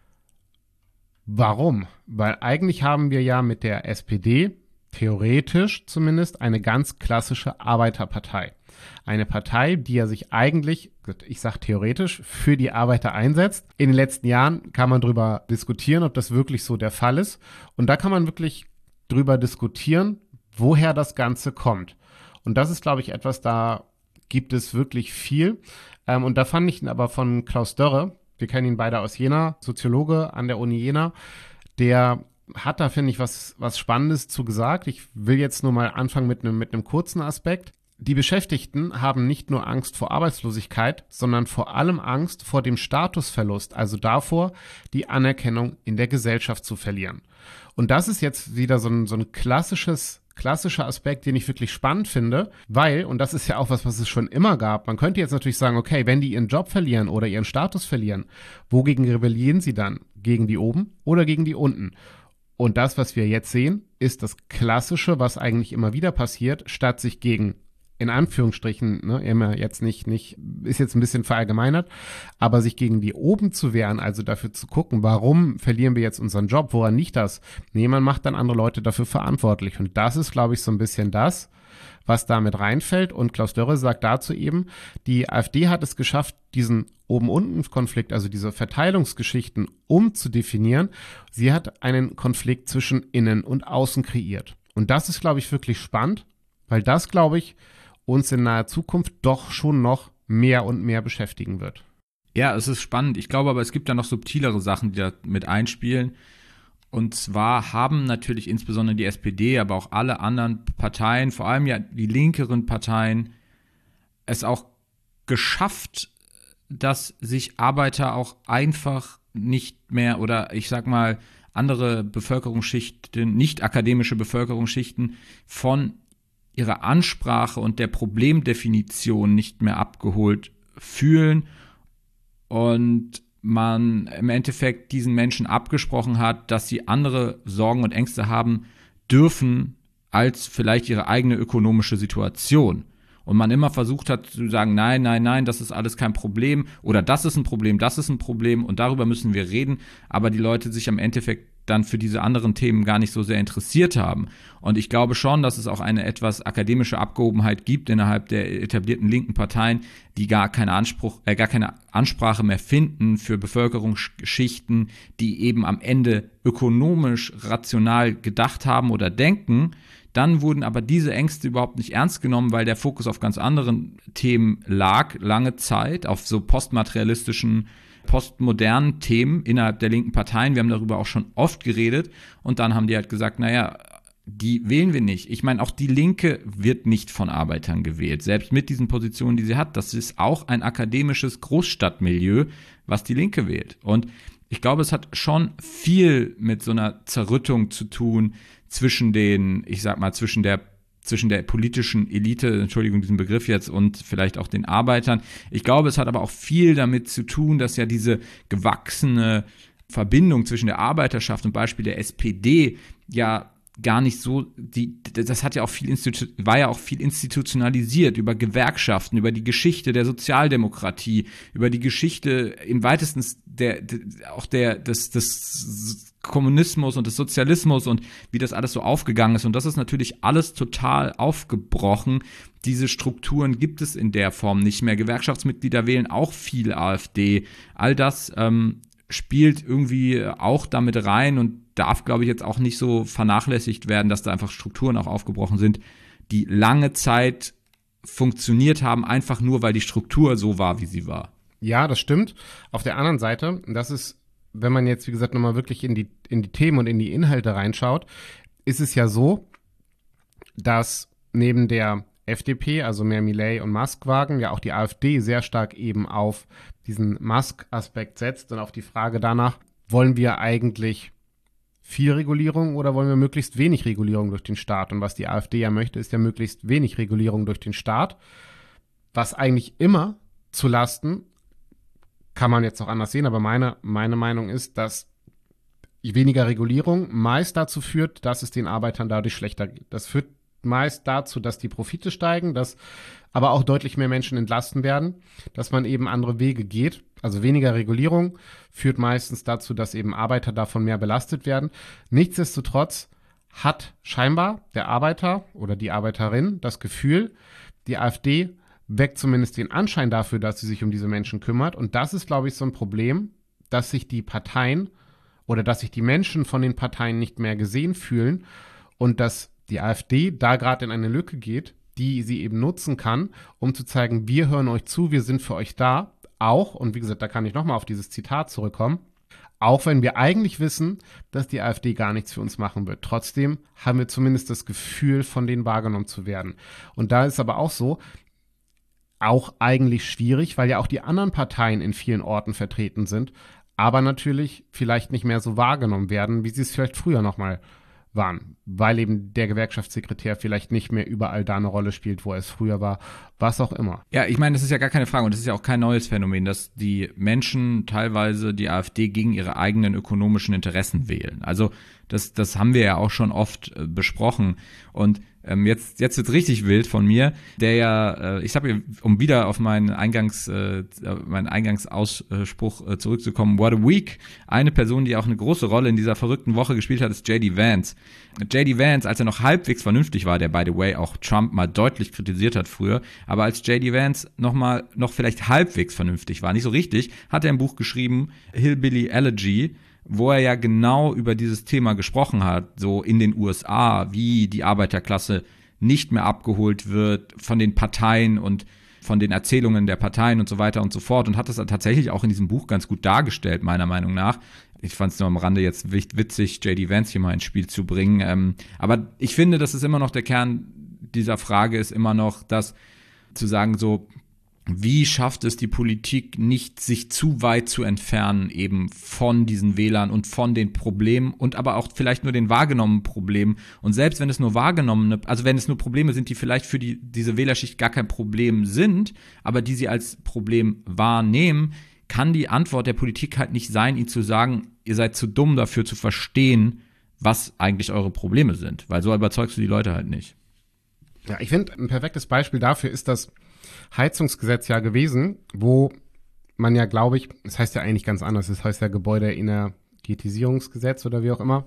warum? Weil eigentlich haben wir ja mit der S P D, theoretisch zumindest, eine ganz klassische Arbeiterpartei. Eine Partei, die ja sich eigentlich, ich sage theoretisch, für die Arbeiter einsetzt. In den letzten Jahren kann man darüber diskutieren, ob das wirklich so der Fall ist. Und da kann man wirklich drüber diskutieren, woher das Ganze kommt. Und das ist, glaube ich, etwas, da gibt es wirklich viel. Ähm, und da fand ich aber von Klaus Dörre, wir kennen ihn beide aus Jena, Soziologe an der Uni Jena, der hat da, finde ich, was, was Spannendes zu gesagt. Ich will jetzt nur mal anfangen mit einem mit einem kurzen Aspekt. Die Beschäftigten haben nicht nur Angst vor Arbeitslosigkeit, sondern vor allem Angst vor dem Statusverlust, also davor, die Anerkennung in der Gesellschaft zu verlieren. Und das ist jetzt wieder so ein, so ein klassisches, klassischer Aspekt, den ich wirklich spannend finde, weil, und das ist ja auch was, was es schon immer gab, man könnte jetzt natürlich sagen, okay, wenn die ihren Job verlieren oder ihren Status verlieren, wogegen rebellieren sie dann? Gegen die oben oder gegen die unten? Und das, was wir jetzt sehen, ist das Klassische, was eigentlich immer wieder passiert, statt sich gegen, in Anführungsstrichen, ne, immer jetzt nicht, nicht, ist jetzt ein bisschen verallgemeinert, aber sich gegen die oben zu wehren, also dafür zu gucken, warum verlieren wir jetzt unseren Job, woran liegt das? Nee, man macht dann andere Leute dafür verantwortlich. Und das ist, glaube ich, so ein bisschen das, was da mit reinfällt. Und Klaus Dörre sagt dazu eben, die AfD hat es geschafft, diesen Oben-Unten-Konflikt, also diese Verteilungsgeschichten umzudefinieren. Sie hat einen Konflikt zwischen Innen und Außen kreiert. Und das ist, glaube ich, wirklich spannend, weil das, glaube ich, uns in naher Zukunft doch schon noch mehr und mehr beschäftigen wird. Ja, es ist spannend. Ich glaube aber, es gibt da noch subtilere Sachen, die da mit einspielen. Und zwar haben natürlich insbesondere die S P D, aber auch alle anderen Parteien, vor allem ja die linkeren Parteien, es auch geschafft, dass sich Arbeiter auch einfach nicht mehr oder ich sag mal andere Bevölkerungsschichten, nicht akademische Bevölkerungsschichten von ihrer Ansprache und der Problemdefinition nicht mehr abgeholt fühlen und man im Endeffekt diesen Menschen abgesprochen hat, dass sie andere Sorgen und Ängste haben dürfen als vielleicht ihre eigene ökonomische Situation. Und man immer versucht hat zu sagen, nein, nein, nein, das ist alles kein Problem oder das ist ein Problem, das ist ein Problem und darüber müssen wir reden, aber die Leute sich am Endeffekt dann für diese anderen Themen gar nicht so sehr interessiert haben. Und ich glaube schon, dass es auch eine etwas akademische Abgehobenheit gibt innerhalb der etablierten linken Parteien, die gar keine Anspruch, äh, gar keine Ansprache mehr finden für Bevölkerungsschichten, die eben am Ende ökonomisch rational gedacht haben oder denken. Dann wurden aber diese Ängste überhaupt nicht ernst genommen, weil der Fokus auf ganz anderen Themen lag, lange Zeit, auf so postmaterialistischen, postmodernen Themen innerhalb der linken Parteien. Wir haben darüber auch schon oft geredet. Und dann haben die halt gesagt, naja, die wählen wir nicht. Ich meine, auch die Linke wird nicht von Arbeitern gewählt. Selbst mit diesen Positionen, die sie hat. Das ist auch ein akademisches Großstadtmilieu, was die Linke wählt. Und ich glaube, es hat schon viel mit so einer Zerrüttung zu tun zwischen den, ich sag mal, zwischen der zwischen der politischen Elite, Entschuldigung, diesen Begriff jetzt, und vielleicht auch den Arbeitern. Ich glaube, es hat aber auch viel damit zu tun, dass ja diese gewachsene Verbindung zwischen der Arbeiterschaft und Beispiel der S P D ja gar nicht so, die, das hat ja auch viel Institu- war ja auch viel institutionalisiert über Gewerkschaften, über die Geschichte der Sozialdemokratie, über die Geschichte im weitesten der, der auch der des, des Kommunismus und des Sozialismus und wie das alles so aufgegangen ist. Und das ist natürlich alles total aufgebrochen. Diese Strukturen gibt es in der Form nicht mehr. Gewerkschaftsmitglieder wählen auch viel AfD. All das ähm, spielt irgendwie auch damit rein und darf, glaube ich, jetzt auch nicht so vernachlässigt werden, dass da einfach Strukturen auch aufgebrochen sind, die lange Zeit funktioniert haben, einfach nur, weil die Struktur so war, wie sie war. Ja, das stimmt. Auf der anderen Seite, das ist, wenn man jetzt, wie gesagt, nochmal wirklich in die, in die Themen und in die Inhalte reinschaut, ist es ja so, dass neben der F D P, also mehr Milei und Musk-Wagen, ja auch die AfD sehr stark eben auf diesen Musk-Aspekt setzt und auf die Frage danach, wollen wir eigentlich viel Regulierung oder wollen wir möglichst wenig Regulierung durch den Staat? Und was die AfD ja möchte, ist ja möglichst wenig Regulierung durch den Staat, was eigentlich immer zu Lasten, kann man jetzt auch anders sehen, aber meine, meine Meinung ist, dass weniger Regulierung meist dazu führt, dass es den Arbeitern dadurch schlechter geht. Das führt meist dazu, dass die Profite steigen, dass aber auch deutlich mehr Menschen entlasten werden, dass man eben andere Wege geht. Also weniger Regulierung führt meistens dazu, dass eben Arbeiter davon mehr belastet werden. Nichtsdestotrotz hat scheinbar der Arbeiter oder die Arbeiterin das Gefühl, die AfD weckt zumindest den Anschein dafür, dass sie sich um diese Menschen kümmert. Und das ist, glaube ich, so ein Problem, dass sich die Parteien oder dass sich die Menschen von den Parteien nicht mehr gesehen fühlen und dass die AfD da gerade in eine Lücke geht, die sie eben nutzen kann, um zu zeigen, wir hören euch zu, wir sind für euch da. Auch, und wie gesagt, da kann ich nochmal auf dieses Zitat zurückkommen, auch wenn wir eigentlich wissen, dass die AfD gar nichts für uns machen wird. Trotzdem haben wir zumindest das Gefühl, von denen wahrgenommen zu werden. Und da ist aber auch so, auch eigentlich schwierig, weil ja auch die anderen Parteien in vielen Orten vertreten sind, aber natürlich vielleicht nicht mehr so wahrgenommen werden, wie sie es vielleicht früher nochmal waren, weil eben der Gewerkschaftssekretär vielleicht nicht mehr überall da eine Rolle spielt, wo er es früher war, was auch immer. Ja, ich meine, das ist ja gar keine Frage und das ist ja auch kein neues Phänomen, dass die Menschen teilweise die AfD gegen ihre eigenen ökonomischen Interessen wählen. Also das, das haben wir ja auch schon oft äh, besprochen und ähm, jetzt, jetzt wird's richtig wild von mir, der ja, äh, ich habe, um wieder auf meinen Eingangs, äh, meinen Eingangsausspruch äh, zurückzukommen, what a week, eine Person, die auch eine große Rolle in dieser verrückten Woche gespielt hat, ist J D Vance. J D Vance, als er noch halbwegs vernünftig war, der by the way auch Trump mal deutlich kritisiert hat früher, aber als J D Vance noch mal, noch vielleicht halbwegs vernünftig war, nicht so richtig, hat er ein Buch geschrieben, Hillbilly Elegy, wo er ja genau über dieses Thema gesprochen hat, so in den U S A, wie die Arbeiterklasse nicht mehr abgeholt wird von den Parteien und von den Erzählungen der Parteien und so weiter und so fort und hat das tatsächlich auch in diesem Buch ganz gut dargestellt, meiner Meinung nach. Ich fand es nur am Rande jetzt witzig, J D Vance hier mal ins Spiel zu bringen. Ähm, aber ich finde, das ist immer noch der Kern dieser Frage, ist immer noch das, zu sagen so, wie schafft es die Politik nicht, sich zu weit zu entfernen eben von diesen Wählern und von den Problemen und aber auch vielleicht nur den wahrgenommenen Problemen. Und selbst wenn es nur wahrgenommene, also wenn es nur Probleme sind, die vielleicht für die, diese Wählerschicht gar kein Problem sind, aber die sie als Problem wahrnehmen, kann die Antwort der Politik halt nicht sein, ihnen zu sagen, ihr seid zu dumm dafür zu verstehen, was eigentlich eure Probleme sind. Weil so überzeugst du die Leute halt nicht. Ja, ich finde, ein perfektes Beispiel dafür ist das Heizungsgesetz ja gewesen, wo man ja, glaube ich, das heißt ja eigentlich ganz anders, das heißt ja Gebäudeenergetisierungsgesetz oder wie auch immer.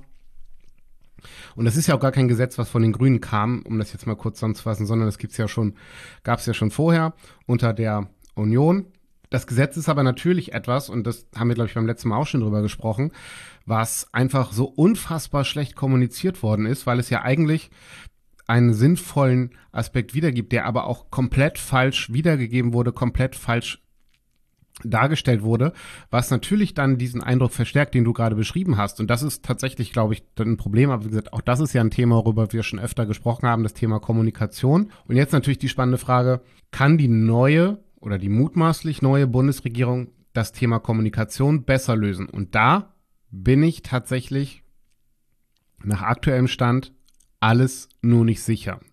Und das ist ja auch gar kein Gesetz, was von den Grünen kam, um das jetzt mal kurz zusammenzufassen, sondern das gibt's ja schon, gab es ja schon vorher unter der Union. Das Gesetz ist aber natürlich etwas, und das haben wir, glaube ich, beim letzten Mal auch schon drüber gesprochen, was einfach so unfassbar schlecht kommuniziert worden ist, weil es ja eigentlich einen sinnvollen Aspekt wiedergibt, der aber auch komplett falsch wiedergegeben wurde, komplett falsch dargestellt wurde, was natürlich dann diesen Eindruck verstärkt, den du gerade beschrieben hast. Und das ist tatsächlich, glaube ich, ein Problem. Aber wie gesagt, auch das ist ja ein Thema, worüber wir schon öfter gesprochen haben, das Thema Kommunikation. Und jetzt natürlich die spannende Frage, kann die neue oder die mutmaßlich neue Bundesregierung das Thema Kommunikation besser lösen? Und da bin ich tatsächlich nach aktuellem Stand alles nur nicht sicher.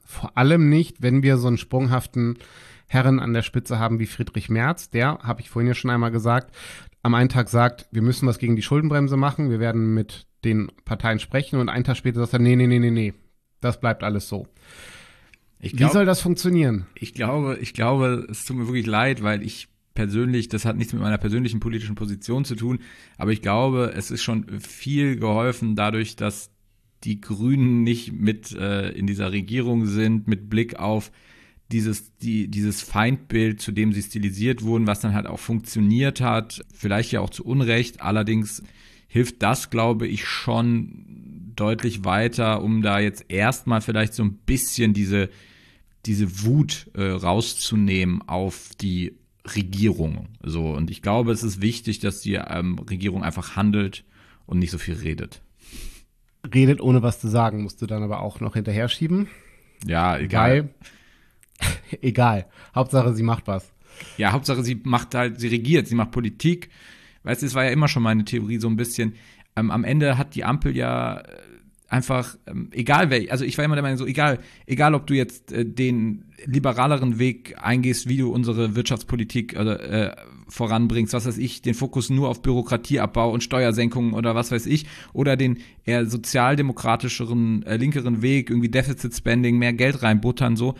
Vor allem nicht, wenn wir so einen sprunghaften Herren an der Spitze haben wie Friedrich Merz. Der, habe ich vorhin ja schon einmal gesagt, am einen Tag sagt, wir müssen was gegen die Schuldenbremse machen, wir werden mit den Parteien sprechen und einen Tag später sagt er, nee, nee, nee, nee, nee, das bleibt alles so. Ich glaub, wie soll das funktionieren? Ich glaube, ich glaube, es tut mir wirklich leid, weil ich persönlich, das hat nichts mit meiner persönlichen politischen Position zu tun, aber ich glaube, es ist schon viel geholfen dadurch, dass die Grünen nicht mit äh, in dieser Regierung sind, mit Blick auf dieses, die, dieses Feindbild, zu dem sie stilisiert wurden, was dann halt auch funktioniert hat, vielleicht ja auch zu Unrecht, allerdings hilft das, glaube ich, schon deutlich weiter, um da jetzt erstmal vielleicht so ein bisschen diese, diese Wut äh, rauszunehmen auf die Regierung. So, und ich glaube, es ist wichtig, dass die ähm, Regierung einfach handelt und nicht so viel redet. Redet, ohne was zu sagen, musst du dann aber auch noch hinterher schieben. Ja, egal. Weil, egal. Hauptsache, sie macht was. Ja, Hauptsache, sie macht halt, sie regiert, sie macht Politik. Weißt du, es war ja immer schon meine Theorie so ein bisschen. Ähm, am Ende hat die Ampel ja äh, einfach, ähm, egal wer, also ich war immer der Meinung so, egal, egal ob du jetzt äh, den liberaleren Weg eingehst, wie du unsere Wirtschaftspolitik äh, äh, voranbringst, was weiß ich, den Fokus nur auf Bürokratieabbau und Steuersenkungen oder was weiß ich, oder den eher sozialdemokratischeren, äh, linkeren Weg, irgendwie Deficit Spending, mehr Geld reinbuttern, so.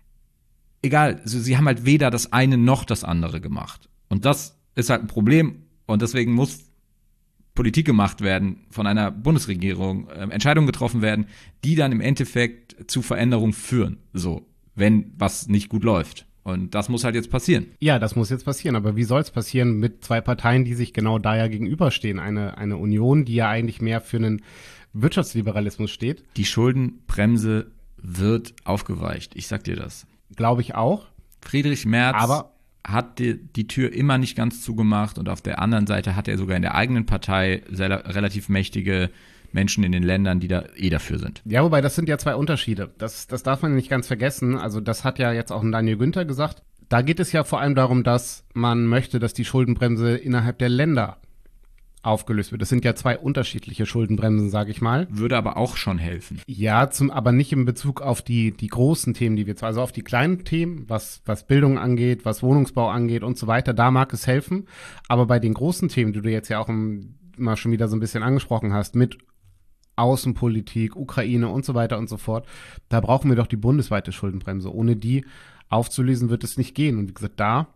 Egal, also sie haben halt weder das eine noch das andere gemacht. Und das ist halt ein Problem und deswegen muss Politik gemacht werden von einer Bundesregierung, äh, Entscheidungen getroffen werden, die dann im Endeffekt zu Veränderungen führen, so, wenn was nicht gut läuft. Und das muss halt jetzt passieren. Ja, das muss jetzt passieren. Aber wie soll es passieren mit zwei Parteien, die sich genau da ja gegenüberstehen? Eine, eine Union, die ja eigentlich mehr für einen Wirtschaftsliberalismus steht. Die Schuldenbremse wird aufgeweicht. Ich sag dir das. Glaube ich auch. Friedrich Merz aber hat die, die Tür immer nicht ganz zugemacht und auf der anderen Seite hat er sogar in der eigenen Partei sehr, relativ mächtige Menschen in den Ländern, die da eh dafür sind. Ja, wobei das sind ja zwei Unterschiede. Das, das darf man nicht ganz vergessen. Also das hat ja jetzt auch ein Daniel Günther gesagt. Da geht es ja vor allem darum, dass man möchte, dass die Schuldenbremse innerhalb der Länder aufgelöst wird. Das sind ja zwei unterschiedliche Schuldenbremsen, sage ich mal. Würde aber auch schon helfen. Ja, zum, aber nicht in Bezug auf die, die großen Themen, die wir zwar, also auf die kleinen Themen, was, was Bildung angeht, was Wohnungsbau angeht und so weiter, da mag es helfen. Aber bei den großen Themen, die du jetzt ja auch im, mal schon wieder so ein bisschen angesprochen hast, mit Außenpolitik, Ukraine und so weiter und so fort, da brauchen wir doch die bundesweite Schuldenbremse. Ohne die aufzulösen wird es nicht gehen. Und wie gesagt, da,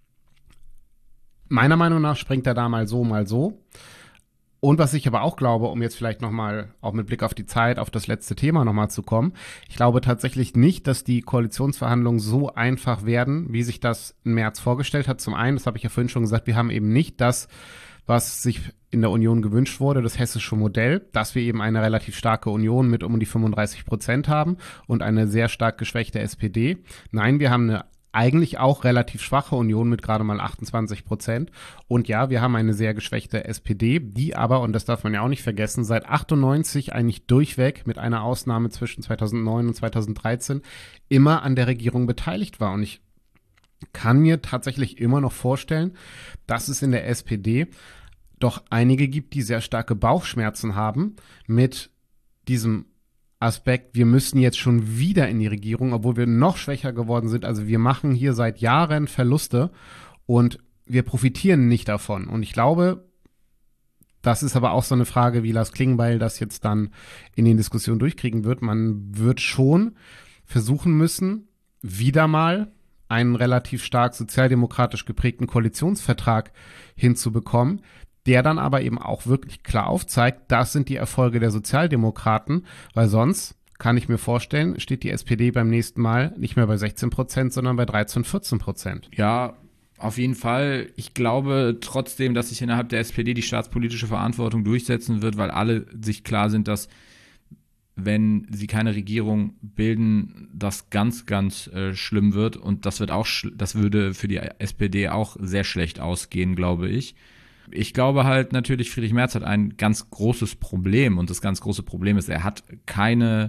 meiner Meinung nach, springt er da mal so, mal so. Und was ich aber auch glaube, um jetzt vielleicht nochmal, auch mit Blick auf die Zeit, auf das letzte Thema nochmal zu kommen, ich glaube tatsächlich nicht, dass die Koalitionsverhandlungen so einfach werden, wie sich das im März vorgestellt hat. Zum einen, das habe ich ja vorhin schon gesagt, wir haben eben nicht das, was sich in der Union gewünscht wurde, das hessische Modell, dass wir eben eine relativ starke Union mit um die fünfunddreißig Prozent haben und eine sehr stark geschwächte S P D. Nein, wir haben eine eigentlich auch relativ schwache Union mit gerade mal achtundzwanzig Prozent. Und ja, wir haben eine sehr geschwächte S P D, die aber, und das darf man ja auch nicht vergessen, seit achtundneunzig eigentlich durchweg, mit einer Ausnahme zwischen zweitausendneun und zweitausenddreizehn, immer an der Regierung beteiligt war. Und ich kann mir tatsächlich immer noch vorstellen, dass es in der S P D doch einige gibt, die sehr starke Bauchschmerzen haben mit diesem Aspekt, wir müssen jetzt schon wieder in die Regierung, obwohl wir noch schwächer geworden sind. Also wir machen hier seit Jahren Verluste und wir profitieren nicht davon. Und ich glaube, das ist aber auch so eine Frage, wie Lars Klingbeil das jetzt dann in den Diskussionen durchkriegen wird. Man wird schon versuchen müssen, wieder mal einen relativ stark sozialdemokratisch geprägten Koalitionsvertrag hinzubekommen, der dann aber eben auch wirklich klar aufzeigt, das sind die Erfolge der Sozialdemokraten, weil sonst, kann ich mir vorstellen, steht die S P D beim nächsten Mal nicht mehr bei sechzehn Prozent, sondern bei dreizehn, vierzehn Prozent. Ja, auf jeden Fall. Ich glaube trotzdem, dass sich innerhalb der S P D die staatspolitische Verantwortung durchsetzen wird, weil alle sich klar sind, dass wenn sie keine Regierung bilden, das ganz, ganz äh, schlimm wird und das wird auch, das würde für die S P D auch sehr schlecht ausgehen, glaube ich. Ich glaube halt natürlich, Friedrich Merz hat ein ganz großes Problem und das ganz große Problem ist, er hat keine,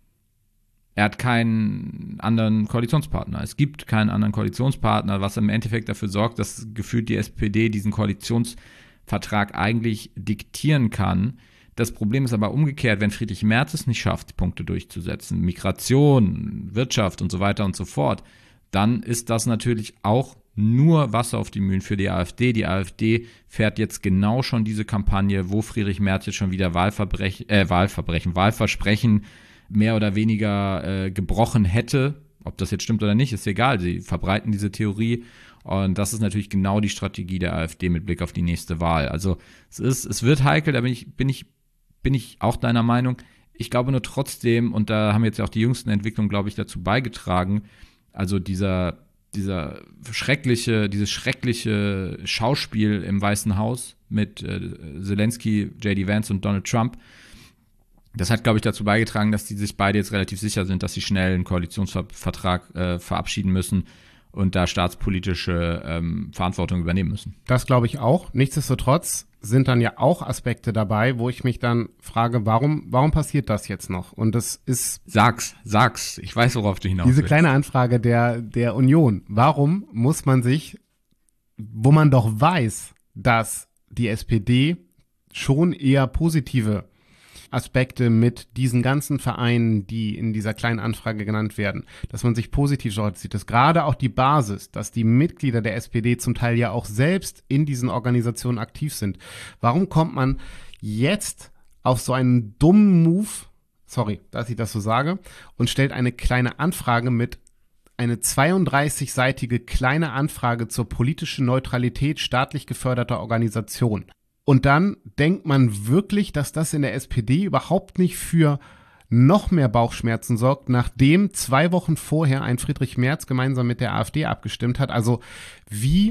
er hat keinen anderen Koalitionspartner. Es gibt keinen anderen Koalitionspartner, was im Endeffekt dafür sorgt, dass gefühlt die S P D diesen Koalitionsvertrag eigentlich diktieren kann, Das Problem ist aber umgekehrt, wenn Friedrich Merz es nicht schafft, Punkte durchzusetzen, Migration, Wirtschaft und so weiter und so fort, dann ist das natürlich auch nur Wasser auf die Mühlen für die AfD. Die AfD fährt jetzt genau schon diese Kampagne, wo Friedrich Merz jetzt schon wieder Wahlverbrechen, äh, Wahlverbrechen, Wahlversprechen mehr oder weniger äh, gebrochen hätte. Ob das jetzt stimmt oder nicht, ist egal. Sie verbreiten diese Theorie. Und das ist natürlich genau die Strategie der AfD mit Blick auf die nächste Wahl. Also es ist, es wird heikel, da bin ich, bin ich, bin ich auch deiner Meinung. Ich glaube nur trotzdem, und da haben jetzt ja auch die jüngsten Entwicklungen, glaube ich, dazu beigetragen, also dieser, dieser schreckliche, dieses schreckliche Schauspiel im Weißen Haus mit äh, Zelensky, J D Vance und Donald Trump, das hat, glaube ich, dazu beigetragen, dass die sich beide jetzt relativ sicher sind, dass sie schnell einen Koalitionsvertrag äh, verabschieden müssen und da staatspolitische ähm, Verantwortung übernehmen müssen. Das glaube ich auch. Nichtsdestotrotz sind dann ja auch Aspekte dabei, wo ich mich dann frage, warum, warum passiert das jetzt noch? Und das ist... Sag's, sag's. Ich weiß, worauf du hinaus Diese willst. kleine Anfrage der, der Union. Warum muss man sich, wo man doch weiß, dass die S P D schon eher positive Aspekte mit diesen ganzen Vereinen, die in dieser kleinen Anfrage genannt werden, dass man sich positiv dort sieht, dass gerade auch die Basis, dass die Mitglieder der S P D zum Teil ja auch selbst in diesen Organisationen aktiv sind. Warum kommt man jetzt auf so einen dummen Move, sorry, dass ich das so sage, und stellt eine kleine Anfrage mit, eine zweiunddreißigseitige kleine Anfrage zur politischen Neutralität staatlich geförderter Organisation? Und dann denkt man wirklich, dass das in der S P D überhaupt nicht für noch mehr Bauchschmerzen sorgt, nachdem zwei Wochen vorher ein Friedrich Merz gemeinsam mit der AfD abgestimmt hat. Also wie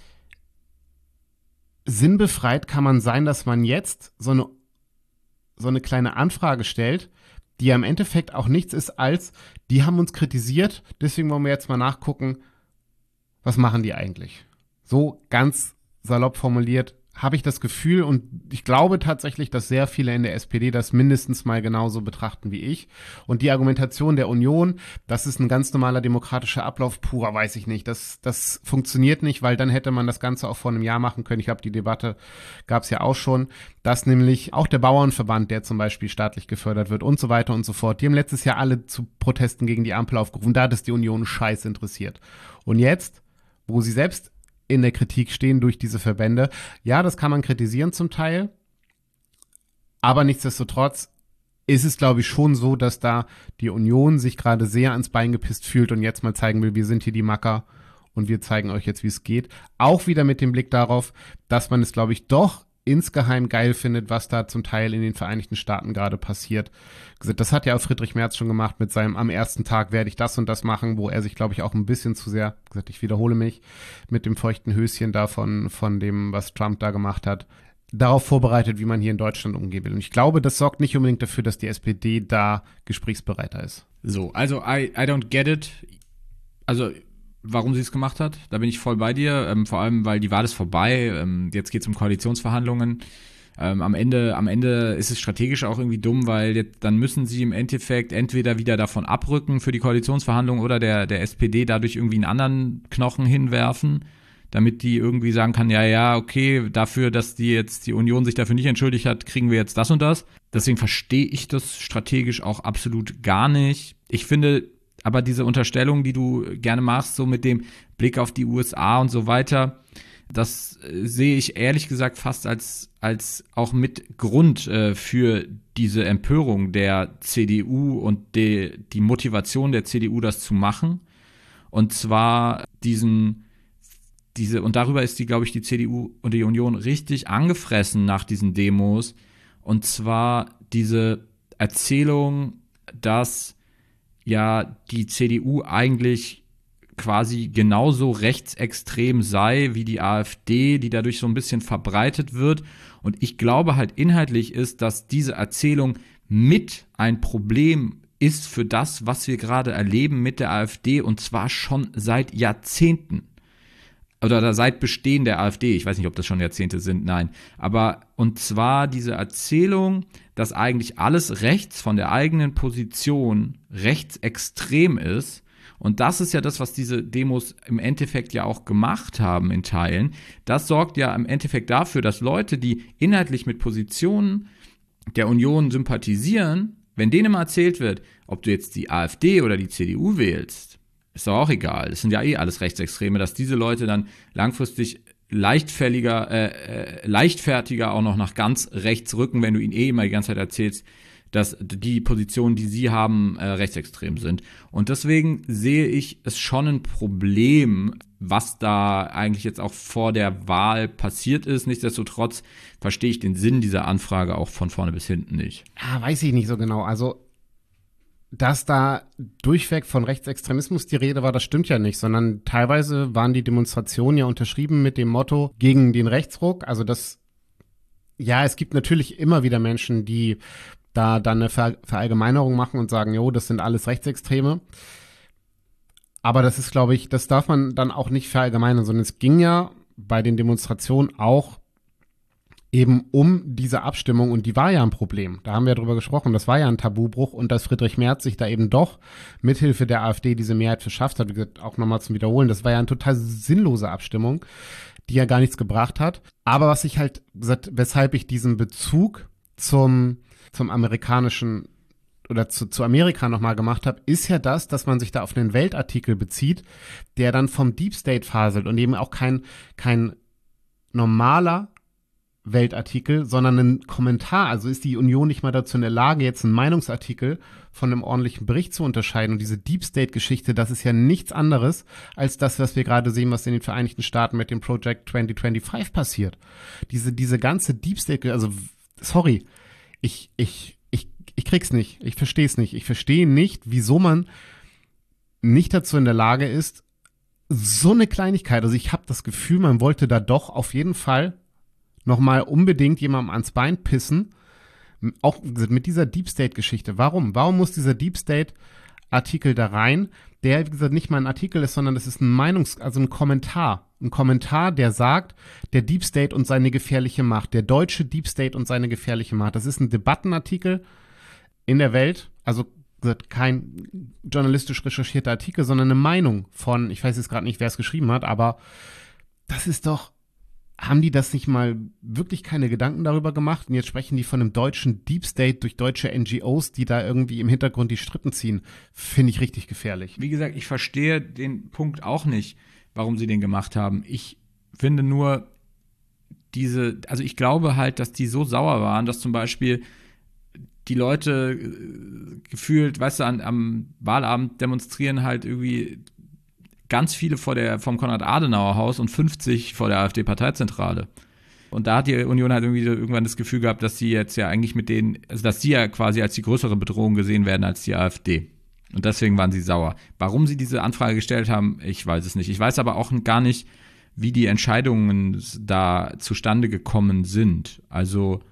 sinnbefreit kann man sein, dass man jetzt so eine, so eine kleine Anfrage stellt, die ja im Endeffekt auch nichts ist als, die haben uns kritisiert, deswegen wollen wir jetzt mal nachgucken, was machen die eigentlich? So ganz salopp formuliert, habe ich das Gefühl, und ich glaube tatsächlich, dass sehr viele in der S P D das mindestens mal genauso betrachten wie ich. Und die Argumentation der Union, das ist ein ganz normaler demokratischer Ablauf, purer, weiß ich nicht. Das, das funktioniert nicht, weil dann hätte man das Ganze auch vor einem Jahr machen können. Ich glaube, die Debatte gab es ja auch schon, dass nämlich auch der Bauernverband, der zum Beispiel staatlich gefördert wird und so weiter und so fort, die haben letztes Jahr alle zu Protesten gegen die Ampel aufgerufen. Da hat es die Union scheiß interessiert. Und jetzt, wo sie selbst in der Kritik stehen durch diese Verbände. Ja, das kann man kritisieren zum Teil, aber nichtsdestotrotz ist es, glaube ich, schon so, dass da die Union sich gerade sehr ans Bein gepisst fühlt und jetzt mal zeigen will, wir sind hier die Macker und wir zeigen euch jetzt, wie es geht. Auch wieder mit dem Blick darauf, dass man es, glaube ich, doch insgeheim geil findet, was da zum Teil in den Vereinigten Staaten gerade passiert. Das hat ja auch Friedrich Merz schon gemacht mit seinem am ersten Tag werde ich das und das machen, wo er sich, glaube ich, auch ein bisschen zu sehr, gesagt, ich wiederhole mich, mit dem feuchten Höschen davon, von dem, was Trump da gemacht hat, darauf vorbereitet, wie man hier in Deutschland umgehen will. Und ich glaube, das sorgt nicht unbedingt dafür, dass die S P D da gesprächsbereiter ist. So, also I, I don't get it. Also warum sie es gemacht hat, da bin ich voll bei dir, ähm, vor allem, weil die Wahl ist vorbei, ähm, jetzt geht es um Koalitionsverhandlungen, ähm, am Ende am Ende ist es strategisch auch irgendwie dumm, weil jetzt, dann müssen sie im Endeffekt entweder wieder davon abrücken für die Koalitionsverhandlungen oder der, der S P D dadurch irgendwie einen anderen Knochen hinwerfen, damit die irgendwie sagen kann, ja, ja, okay, dafür, dass die jetzt die Union sich dafür nicht entschuldigt hat, kriegen wir jetzt das und das. Deswegen verstehe ich das strategisch auch absolut gar nicht. Ich finde aber diese Unterstellung, die du gerne machst, so mit dem Blick auf die U S A und so weiter, das äh, sehe ich ehrlich gesagt fast als, als auch mit Grund äh, für diese Empörung der C D U und de, die Motivation der C D U, das zu machen. Und zwar diesen, diese, und darüber ist die, glaube ich, die C D U und die Union richtig angefressen nach diesen Demos. Und zwar diese Erzählung, dass ja die C D U eigentlich quasi genauso rechtsextrem sei wie die AfD, die dadurch so ein bisschen verbreitet wird. Und ich glaube halt inhaltlich ist, dass diese Erzählung mit ein Problem ist für das, was wir gerade erleben mit der AfD, und zwar schon seit Jahrzehnten. Oder seit Bestehen der AfD, ich weiß nicht, ob das schon Jahrzehnte sind, nein. Aber, und zwar diese Erzählung, dass eigentlich alles rechts von der eigenen Position rechtsextrem ist. Und das ist ja das, was diese Demos im Endeffekt ja auch gemacht haben in Teilen. Das sorgt ja im Endeffekt dafür, dass Leute, die inhaltlich mit Positionen der Union sympathisieren, wenn denen immer erzählt wird, ob du jetzt die AfD oder die C D U wählst, ist doch auch egal. Das sind ja eh alles Rechtsextreme, dass diese Leute dann langfristig leichtfälliger, äh, äh, leichtfertiger auch noch nach ganz rechts rücken, wenn du ihnen eh immer die ganze Zeit erzählst, dass die Positionen, die sie haben, äh, rechtsextrem sind. Und deswegen sehe ich es schon ein Problem, was da eigentlich jetzt auch vor der Wahl passiert ist. Nichtsdestotrotz verstehe ich den Sinn dieser Anfrage auch von vorne bis hinten nicht. Ah, weiß ich nicht so genau. Also, dass da durchweg von Rechtsextremismus die Rede war, das stimmt ja nicht, sondern teilweise waren die Demonstrationen ja unterschrieben mit dem Motto gegen den Rechtsruck. Also das, ja, es gibt natürlich immer wieder Menschen, die da dann eine Ver- Verallgemeinerung machen und sagen, jo, das sind alles Rechtsextreme. Aber das ist, glaube ich, das darf man dann auch nicht verallgemeinern, sondern es ging ja bei den Demonstrationen auch eben um diese Abstimmung und die war ja ein Problem. Da haben wir drüber gesprochen, das war ja ein Tabubruch und dass Friedrich Merz sich da eben doch mithilfe der AfD diese Mehrheit verschafft hat, wie gesagt, auch nochmal zum Wiederholen, das war ja eine total sinnlose Abstimmung, die ja gar nichts gebracht hat. Aber was ich halt, weshalb ich diesen Bezug zum, zum amerikanischen oder zu, zu Amerika nochmal gemacht habe, ist ja das, dass man sich da auf einen Weltartikel bezieht, der dann vom Deep State faselt und eben auch kein, kein normaler Weltartikel, sondern ein Kommentar. Also ist die Union nicht mal dazu in der Lage, jetzt einen Meinungsartikel von einem ordentlichen Bericht zu unterscheiden. Und diese Deep State-Geschichte, das ist ja nichts anderes als das, was wir gerade sehen, was in den Vereinigten Staaten mit dem Project zwanzig fünfundzwanzig passiert. Diese, diese ganze Deep State, also sorry, ich, ich, ich, ich krieg's nicht. Ich verstehe es nicht. Ich verstehe nicht, wieso man nicht dazu in der Lage ist, so eine Kleinigkeit, also ich habe das Gefühl, man wollte da doch auf jeden Fall nochmal unbedingt jemandem ans Bein pissen, auch mit dieser Deep State-Geschichte. Warum? Warum muss dieser Deep State-Artikel da rein, der, wie gesagt, nicht mal ein Artikel ist, sondern das ist ein Meinungs-, also ein Kommentar. Ein Kommentar, der sagt, der Deep State und seine gefährliche Macht, der deutsche Deep State und seine gefährliche Macht. Das ist ein Debattenartikel in der Welt, also kein journalistisch recherchierter Artikel, sondern eine Meinung von, ich weiß jetzt gerade nicht, wer es geschrieben hat, aber das ist doch, haben die das nicht mal wirklich keine Gedanken darüber gemacht? Und jetzt sprechen die von einem deutschen Deep State durch deutsche N G Os, die da irgendwie im Hintergrund die Strippen ziehen. Finde ich richtig gefährlich. Wie gesagt, ich verstehe den Punkt auch nicht, warum sie den gemacht haben. Ich finde nur diese, also ich glaube halt, dass die so sauer waren, dass zum Beispiel die Leute äh, gefühlt, weißt du, an, am Wahlabend demonstrieren halt irgendwie ganz viele vor der, vom Konrad-Adenauer-Haus und fünfzig vor der AfD-Parteizentrale. Und da hat die Union halt irgendwie irgendwann das Gefühl gehabt, dass sie jetzt ja eigentlich mit denen, also dass sie ja quasi als die größere Bedrohung gesehen werden als die AfD. Und deswegen waren sie sauer. Warum sie diese Anfrage gestellt haben, ich weiß es nicht. Ich weiß aber auch gar nicht, wie die Entscheidungen da zustande gekommen sind. Also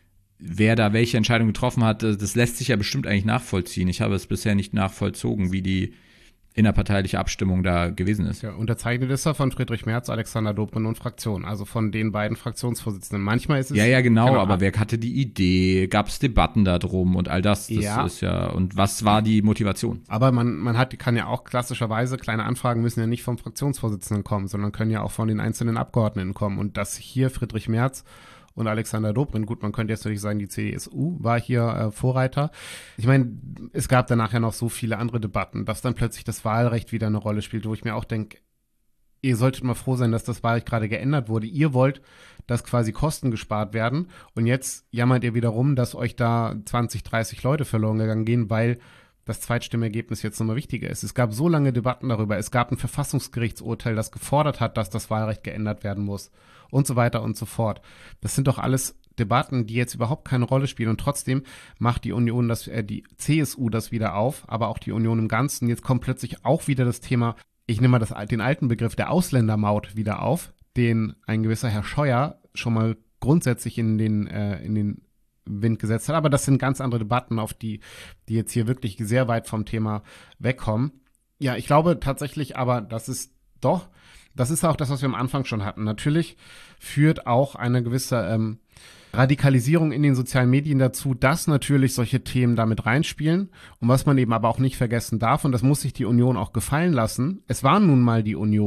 wer da welche Entscheidung getroffen hat, das lässt sich ja bestimmt eigentlich nachvollziehen. Ich habe es bisher nicht nachvollzogen, wie die innerparteiliche Abstimmung da gewesen ist. Ja, unterzeichnet ist er von Friedrich Merz, Alexander Dobrindt und Fraktion, also von den beiden Fraktionsvorsitzenden. Manchmal ist es... Ja, ja, genau, genau aber wer hatte die Idee? Gab es Debatten da drum und all das? Das ja. ist ja, und was war die Motivation? Aber man, man hat, kann ja auch klassischerweise, kleine Anfragen müssen ja nicht vom Fraktionsvorsitzenden kommen, sondern können ja auch von den einzelnen Abgeordneten kommen. Und dass hier Friedrich Merz und Alexander Dobrindt, gut, man könnte jetzt natürlich sagen, die C D S U war hier äh, Vorreiter. Ich meine, es gab danach ja noch so viele andere Debatten, dass dann plötzlich das Wahlrecht wieder eine Rolle spielt, wo ich mir auch denke, ihr solltet mal froh sein, dass das Wahlrecht gerade geändert wurde. Ihr wollt, dass quasi Kosten gespart werden und jetzt jammert ihr wieder rum, dass euch da zwanzig, dreißig Leute verloren gegangen gehen, weil das Zweitstimmergebnis jetzt nochmal wichtiger ist. Es gab so lange Debatten darüber. Es gab ein Verfassungsgerichtsurteil, das gefordert hat, dass das Wahlrecht geändert werden muss und so weiter und so fort. Das sind doch alles Debatten, die jetzt überhaupt keine Rolle spielen und trotzdem macht die Union das, äh, die C S U das wieder auf, aber auch die Union im Ganzen. Jetzt kommt plötzlich auch wieder das Thema, ich nehme mal das, den alten Begriff der Ausländermaut wieder auf, den ein gewisser Herr Scheuer schon mal grundsätzlich in den, äh, in den Wind gesetzt hat. Aber das sind ganz andere Debatten, auf die, die jetzt hier wirklich sehr weit vom Thema wegkommen. Ja, ich glaube tatsächlich aber, das ist doch, das ist auch das, was wir am Anfang schon hatten. Natürlich führt auch eine gewisse ähm, Radikalisierung in den sozialen Medien dazu, dass natürlich solche Themen damit reinspielen. Und was man eben aber auch nicht vergessen darf, und das muss sich die Union auch gefallen lassen, es war nun mal die Union,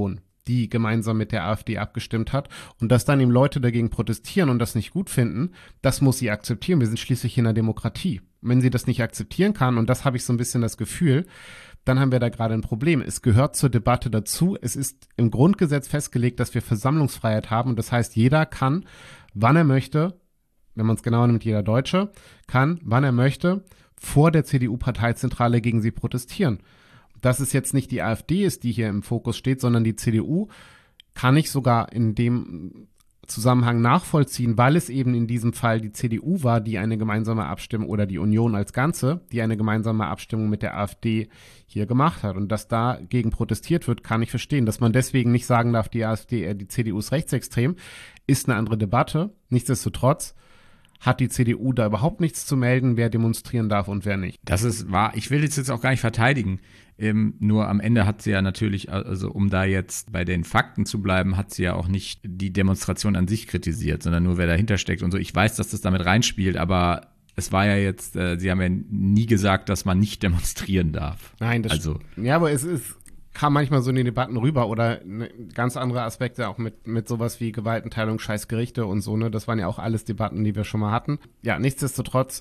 die gemeinsam mit der AfD abgestimmt hat. Und dass dann eben Leute dagegen protestieren und das nicht gut finden, das muss sie akzeptieren. Wir sind schließlich in einer Demokratie. Wenn sie das nicht akzeptieren kann, und das habe ich so ein bisschen das Gefühl, dann haben wir da gerade ein Problem. Es gehört zur Debatte dazu. Es ist im Grundgesetz festgelegt, dass wir Versammlungsfreiheit haben. Und das heißt, jeder kann, wann er möchte, wenn man es genauer nimmt, jeder Deutsche, kann, wann er möchte, vor der C D U-Parteizentrale gegen sie protestieren. Dass es jetzt nicht die AfD ist, die hier im Fokus steht, sondern die C D U, kann ich sogar in dem Zusammenhang nachvollziehen, weil es eben in diesem Fall die C D U war, die eine gemeinsame Abstimmung, oder die Union als Ganze, die eine gemeinsame Abstimmung mit der AfD hier gemacht hat. Und dass dagegen protestiert wird, kann ich verstehen. Dass man deswegen nicht sagen darf, die AfD, äh, die C D U ist rechtsextrem, ist eine andere Debatte. Nichtsdestotrotz hat die C D U da überhaupt nichts zu melden, wer demonstrieren darf und wer nicht. Das ist wahr. Ich will jetzt, jetzt auch gar nicht verteidigen. Ähm, nur am Ende hat sie ja natürlich, also um da jetzt bei den Fakten zu bleiben, hat sie ja auch nicht die Demonstration an sich kritisiert, sondern nur wer dahinter steckt und so. Ich weiß, dass das damit reinspielt, aber es war ja jetzt, äh, sie haben ja nie gesagt, dass man nicht demonstrieren darf. Nein, das also ja, aber es ist kam manchmal so in den Debatten rüber oder ne, ganz andere Aspekte auch mit, mit sowas wie Gewaltenteilung, Scheißgerichte und so, ne, das waren ja auch alles Debatten, die wir schon mal hatten. Ja, nichtsdestotrotz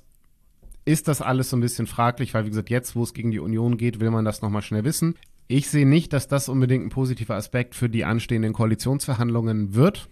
ist das alles so ein bisschen fraglich, weil wie gesagt, jetzt, wo es gegen die Union geht, will man das nochmal schnell wissen. Ich sehe nicht, dass das unbedingt ein positiver Aspekt für die anstehenden Koalitionsverhandlungen wird.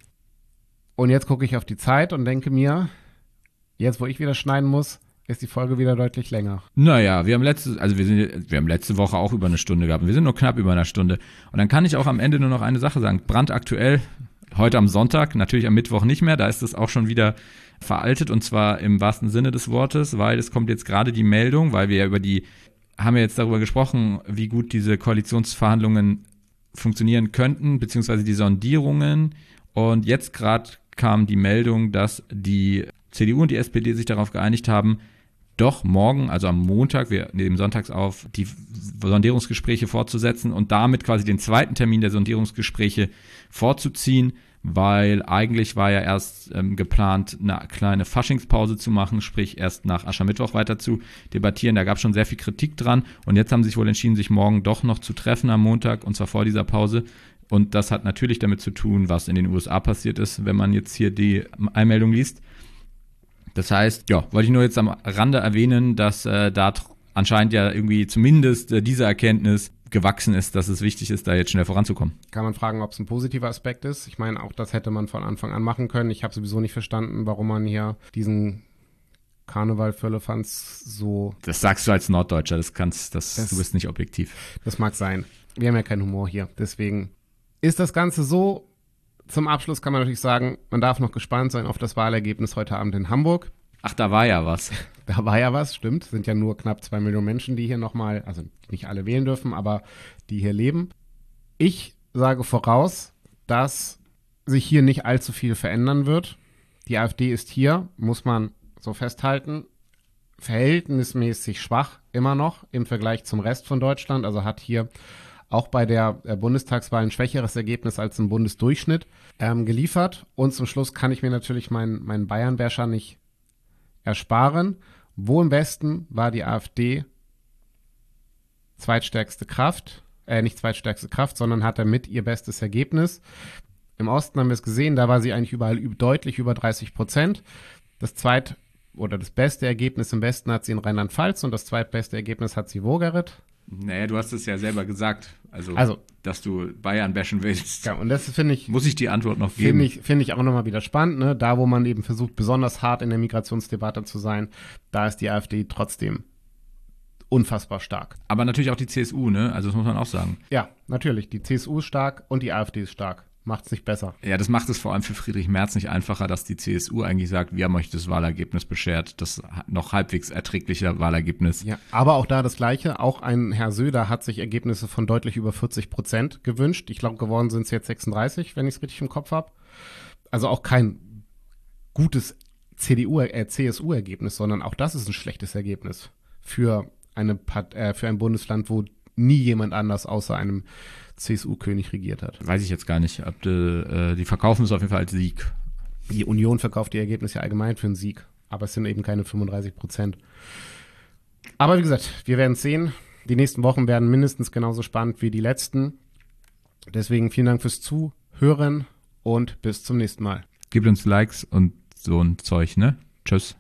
Und jetzt gucke ich auf die Zeit und denke mir, jetzt, wo ich wieder schneiden muss, ist die Folge wieder deutlich länger. Naja, wir haben letzte, also wir sind, wir haben letzte Woche auch über eine Stunde gehabt. Wir sind nur knapp über eine Stunde. Und dann kann ich auch am Ende nur noch eine Sache sagen. Brandaktuell, heute am Sonntag, natürlich am Mittwoch nicht mehr, da ist es auch schon wieder veraltet und zwar im wahrsten Sinne des Wortes, weil es kommt jetzt gerade die Meldung, weil wir ja über die, haben wir jetzt darüber gesprochen, wie gut diese Koalitionsverhandlungen funktionieren könnten, beziehungsweise die Sondierungen. Und jetzt gerade kam die Meldung, dass die C D U und die S P D sich darauf geeinigt haben, doch morgen, also am Montag, wir nehmen sonntags auf, die Sondierungsgespräche fortzusetzen und damit quasi den zweiten Termin der Sondierungsgespräche vorzuziehen, weil eigentlich war ja erst ähm, geplant, eine kleine Faschingspause zu machen, sprich erst nach Aschermittwoch weiter zu debattieren. Da gab es schon sehr viel Kritik dran und jetzt haben sie sich wohl entschieden, sich morgen doch noch zu treffen am Montag und zwar vor dieser Pause. Und das hat natürlich damit zu tun, was in den U S A passiert ist, wenn man jetzt hier die Einmeldung liest. Das heißt, ja, wollte ich nur jetzt am Rande erwähnen, dass äh, da anscheinend ja irgendwie zumindest äh, diese Erkenntnis gewachsen ist, dass es wichtig ist, da jetzt schnell voranzukommen. Kann man fragen, ob es ein positiver Aspekt ist. Ich meine, auch das hätte man von Anfang an machen können. Ich habe sowieso nicht verstanden, warum man hier diesen Karneval Firlefanz so... Das sagst du als Norddeutscher, das kannst, das, das, du bist nicht objektiv. Das mag sein. Wir haben ja keinen Humor hier. Deswegen ist das Ganze so. Zum Abschluss kann man natürlich sagen, man darf noch gespannt sein auf das Wahlergebnis heute Abend in Hamburg. Ach, da war ja was. Da war ja was, stimmt. Es sind ja nur knapp zwei Millionen Menschen, die hier nochmal, also nicht alle wählen dürfen, aber die hier leben. Ich sage voraus, dass sich hier nicht allzu viel verändern wird. Die AfD ist hier, muss man so festhalten, verhältnismäßig schwach immer noch im Vergleich zum Rest von Deutschland. Also hat hier auch bei der äh, Bundestagswahl ein schwächeres Ergebnis als im Bundesdurchschnitt ähm, geliefert. Und zum Schluss kann ich mir natürlich meinen mein Bayern-Basher nicht ersparen. Wo im Westen war die AfD zweitstärkste Kraft, äh, nicht zweitstärkste Kraft, sondern hatte mit ihr bestes Ergebnis. Im Osten haben wir es gesehen, da war sie eigentlich überall deutlich über dreißig Prozent. Das zweit- oder das beste Ergebnis im Westen hat sie in Rheinland-Pfalz und das zweitbeste Ergebnis hat sie Wogerit. Naja, du hast es ja selber gesagt, also, also dass du Bayern bashen willst. Ja, und das finde ich... Muss ich die Antwort noch geben? Finde ich, finde ich auch nochmal wieder spannend, ne? Da, wo man eben versucht, besonders hart in der Migrationsdebatte zu sein, da ist die AfD trotzdem unfassbar stark. Aber natürlich auch die C S U, ne? Also das muss man auch sagen. Ja, natürlich. Die C S U ist stark und die AfD ist stark. Macht es nicht besser. Ja, das macht es vor allem für Friedrich Merz nicht einfacher, dass die C S U eigentlich sagt, wir haben euch das Wahlergebnis beschert, das noch halbwegs erträgliche Wahlergebnis. Ja, aber auch da das Gleiche. Auch ein Herr Söder hat sich Ergebnisse von deutlich über vierzig Prozent gewünscht. Ich glaube, geworden sind es jetzt sechsunddreißig, wenn ich es richtig im Kopf habe. Also auch kein gutes C D U, äh, C S U-Ergebnis, sondern auch das ist ein schlechtes Ergebnis für, eine, äh, für ein Bundesland, wo nie jemand anders außer einem C S U-König regiert hat. Weiß ich jetzt gar nicht. Ob die, äh, die verkaufen es auf jeden Fall als Sieg. Die Union verkauft ihr Ergebnis ja allgemein für einen Sieg. Aber es sind eben keine fünfunddreißig Prozent. Aber wie gesagt, wir werden es sehen. Die nächsten Wochen werden mindestens genauso spannend wie die letzten. Deswegen vielen Dank fürs Zuhören und bis zum nächsten Mal. Gebt uns Likes und so ein Zeug, ne? Tschüss.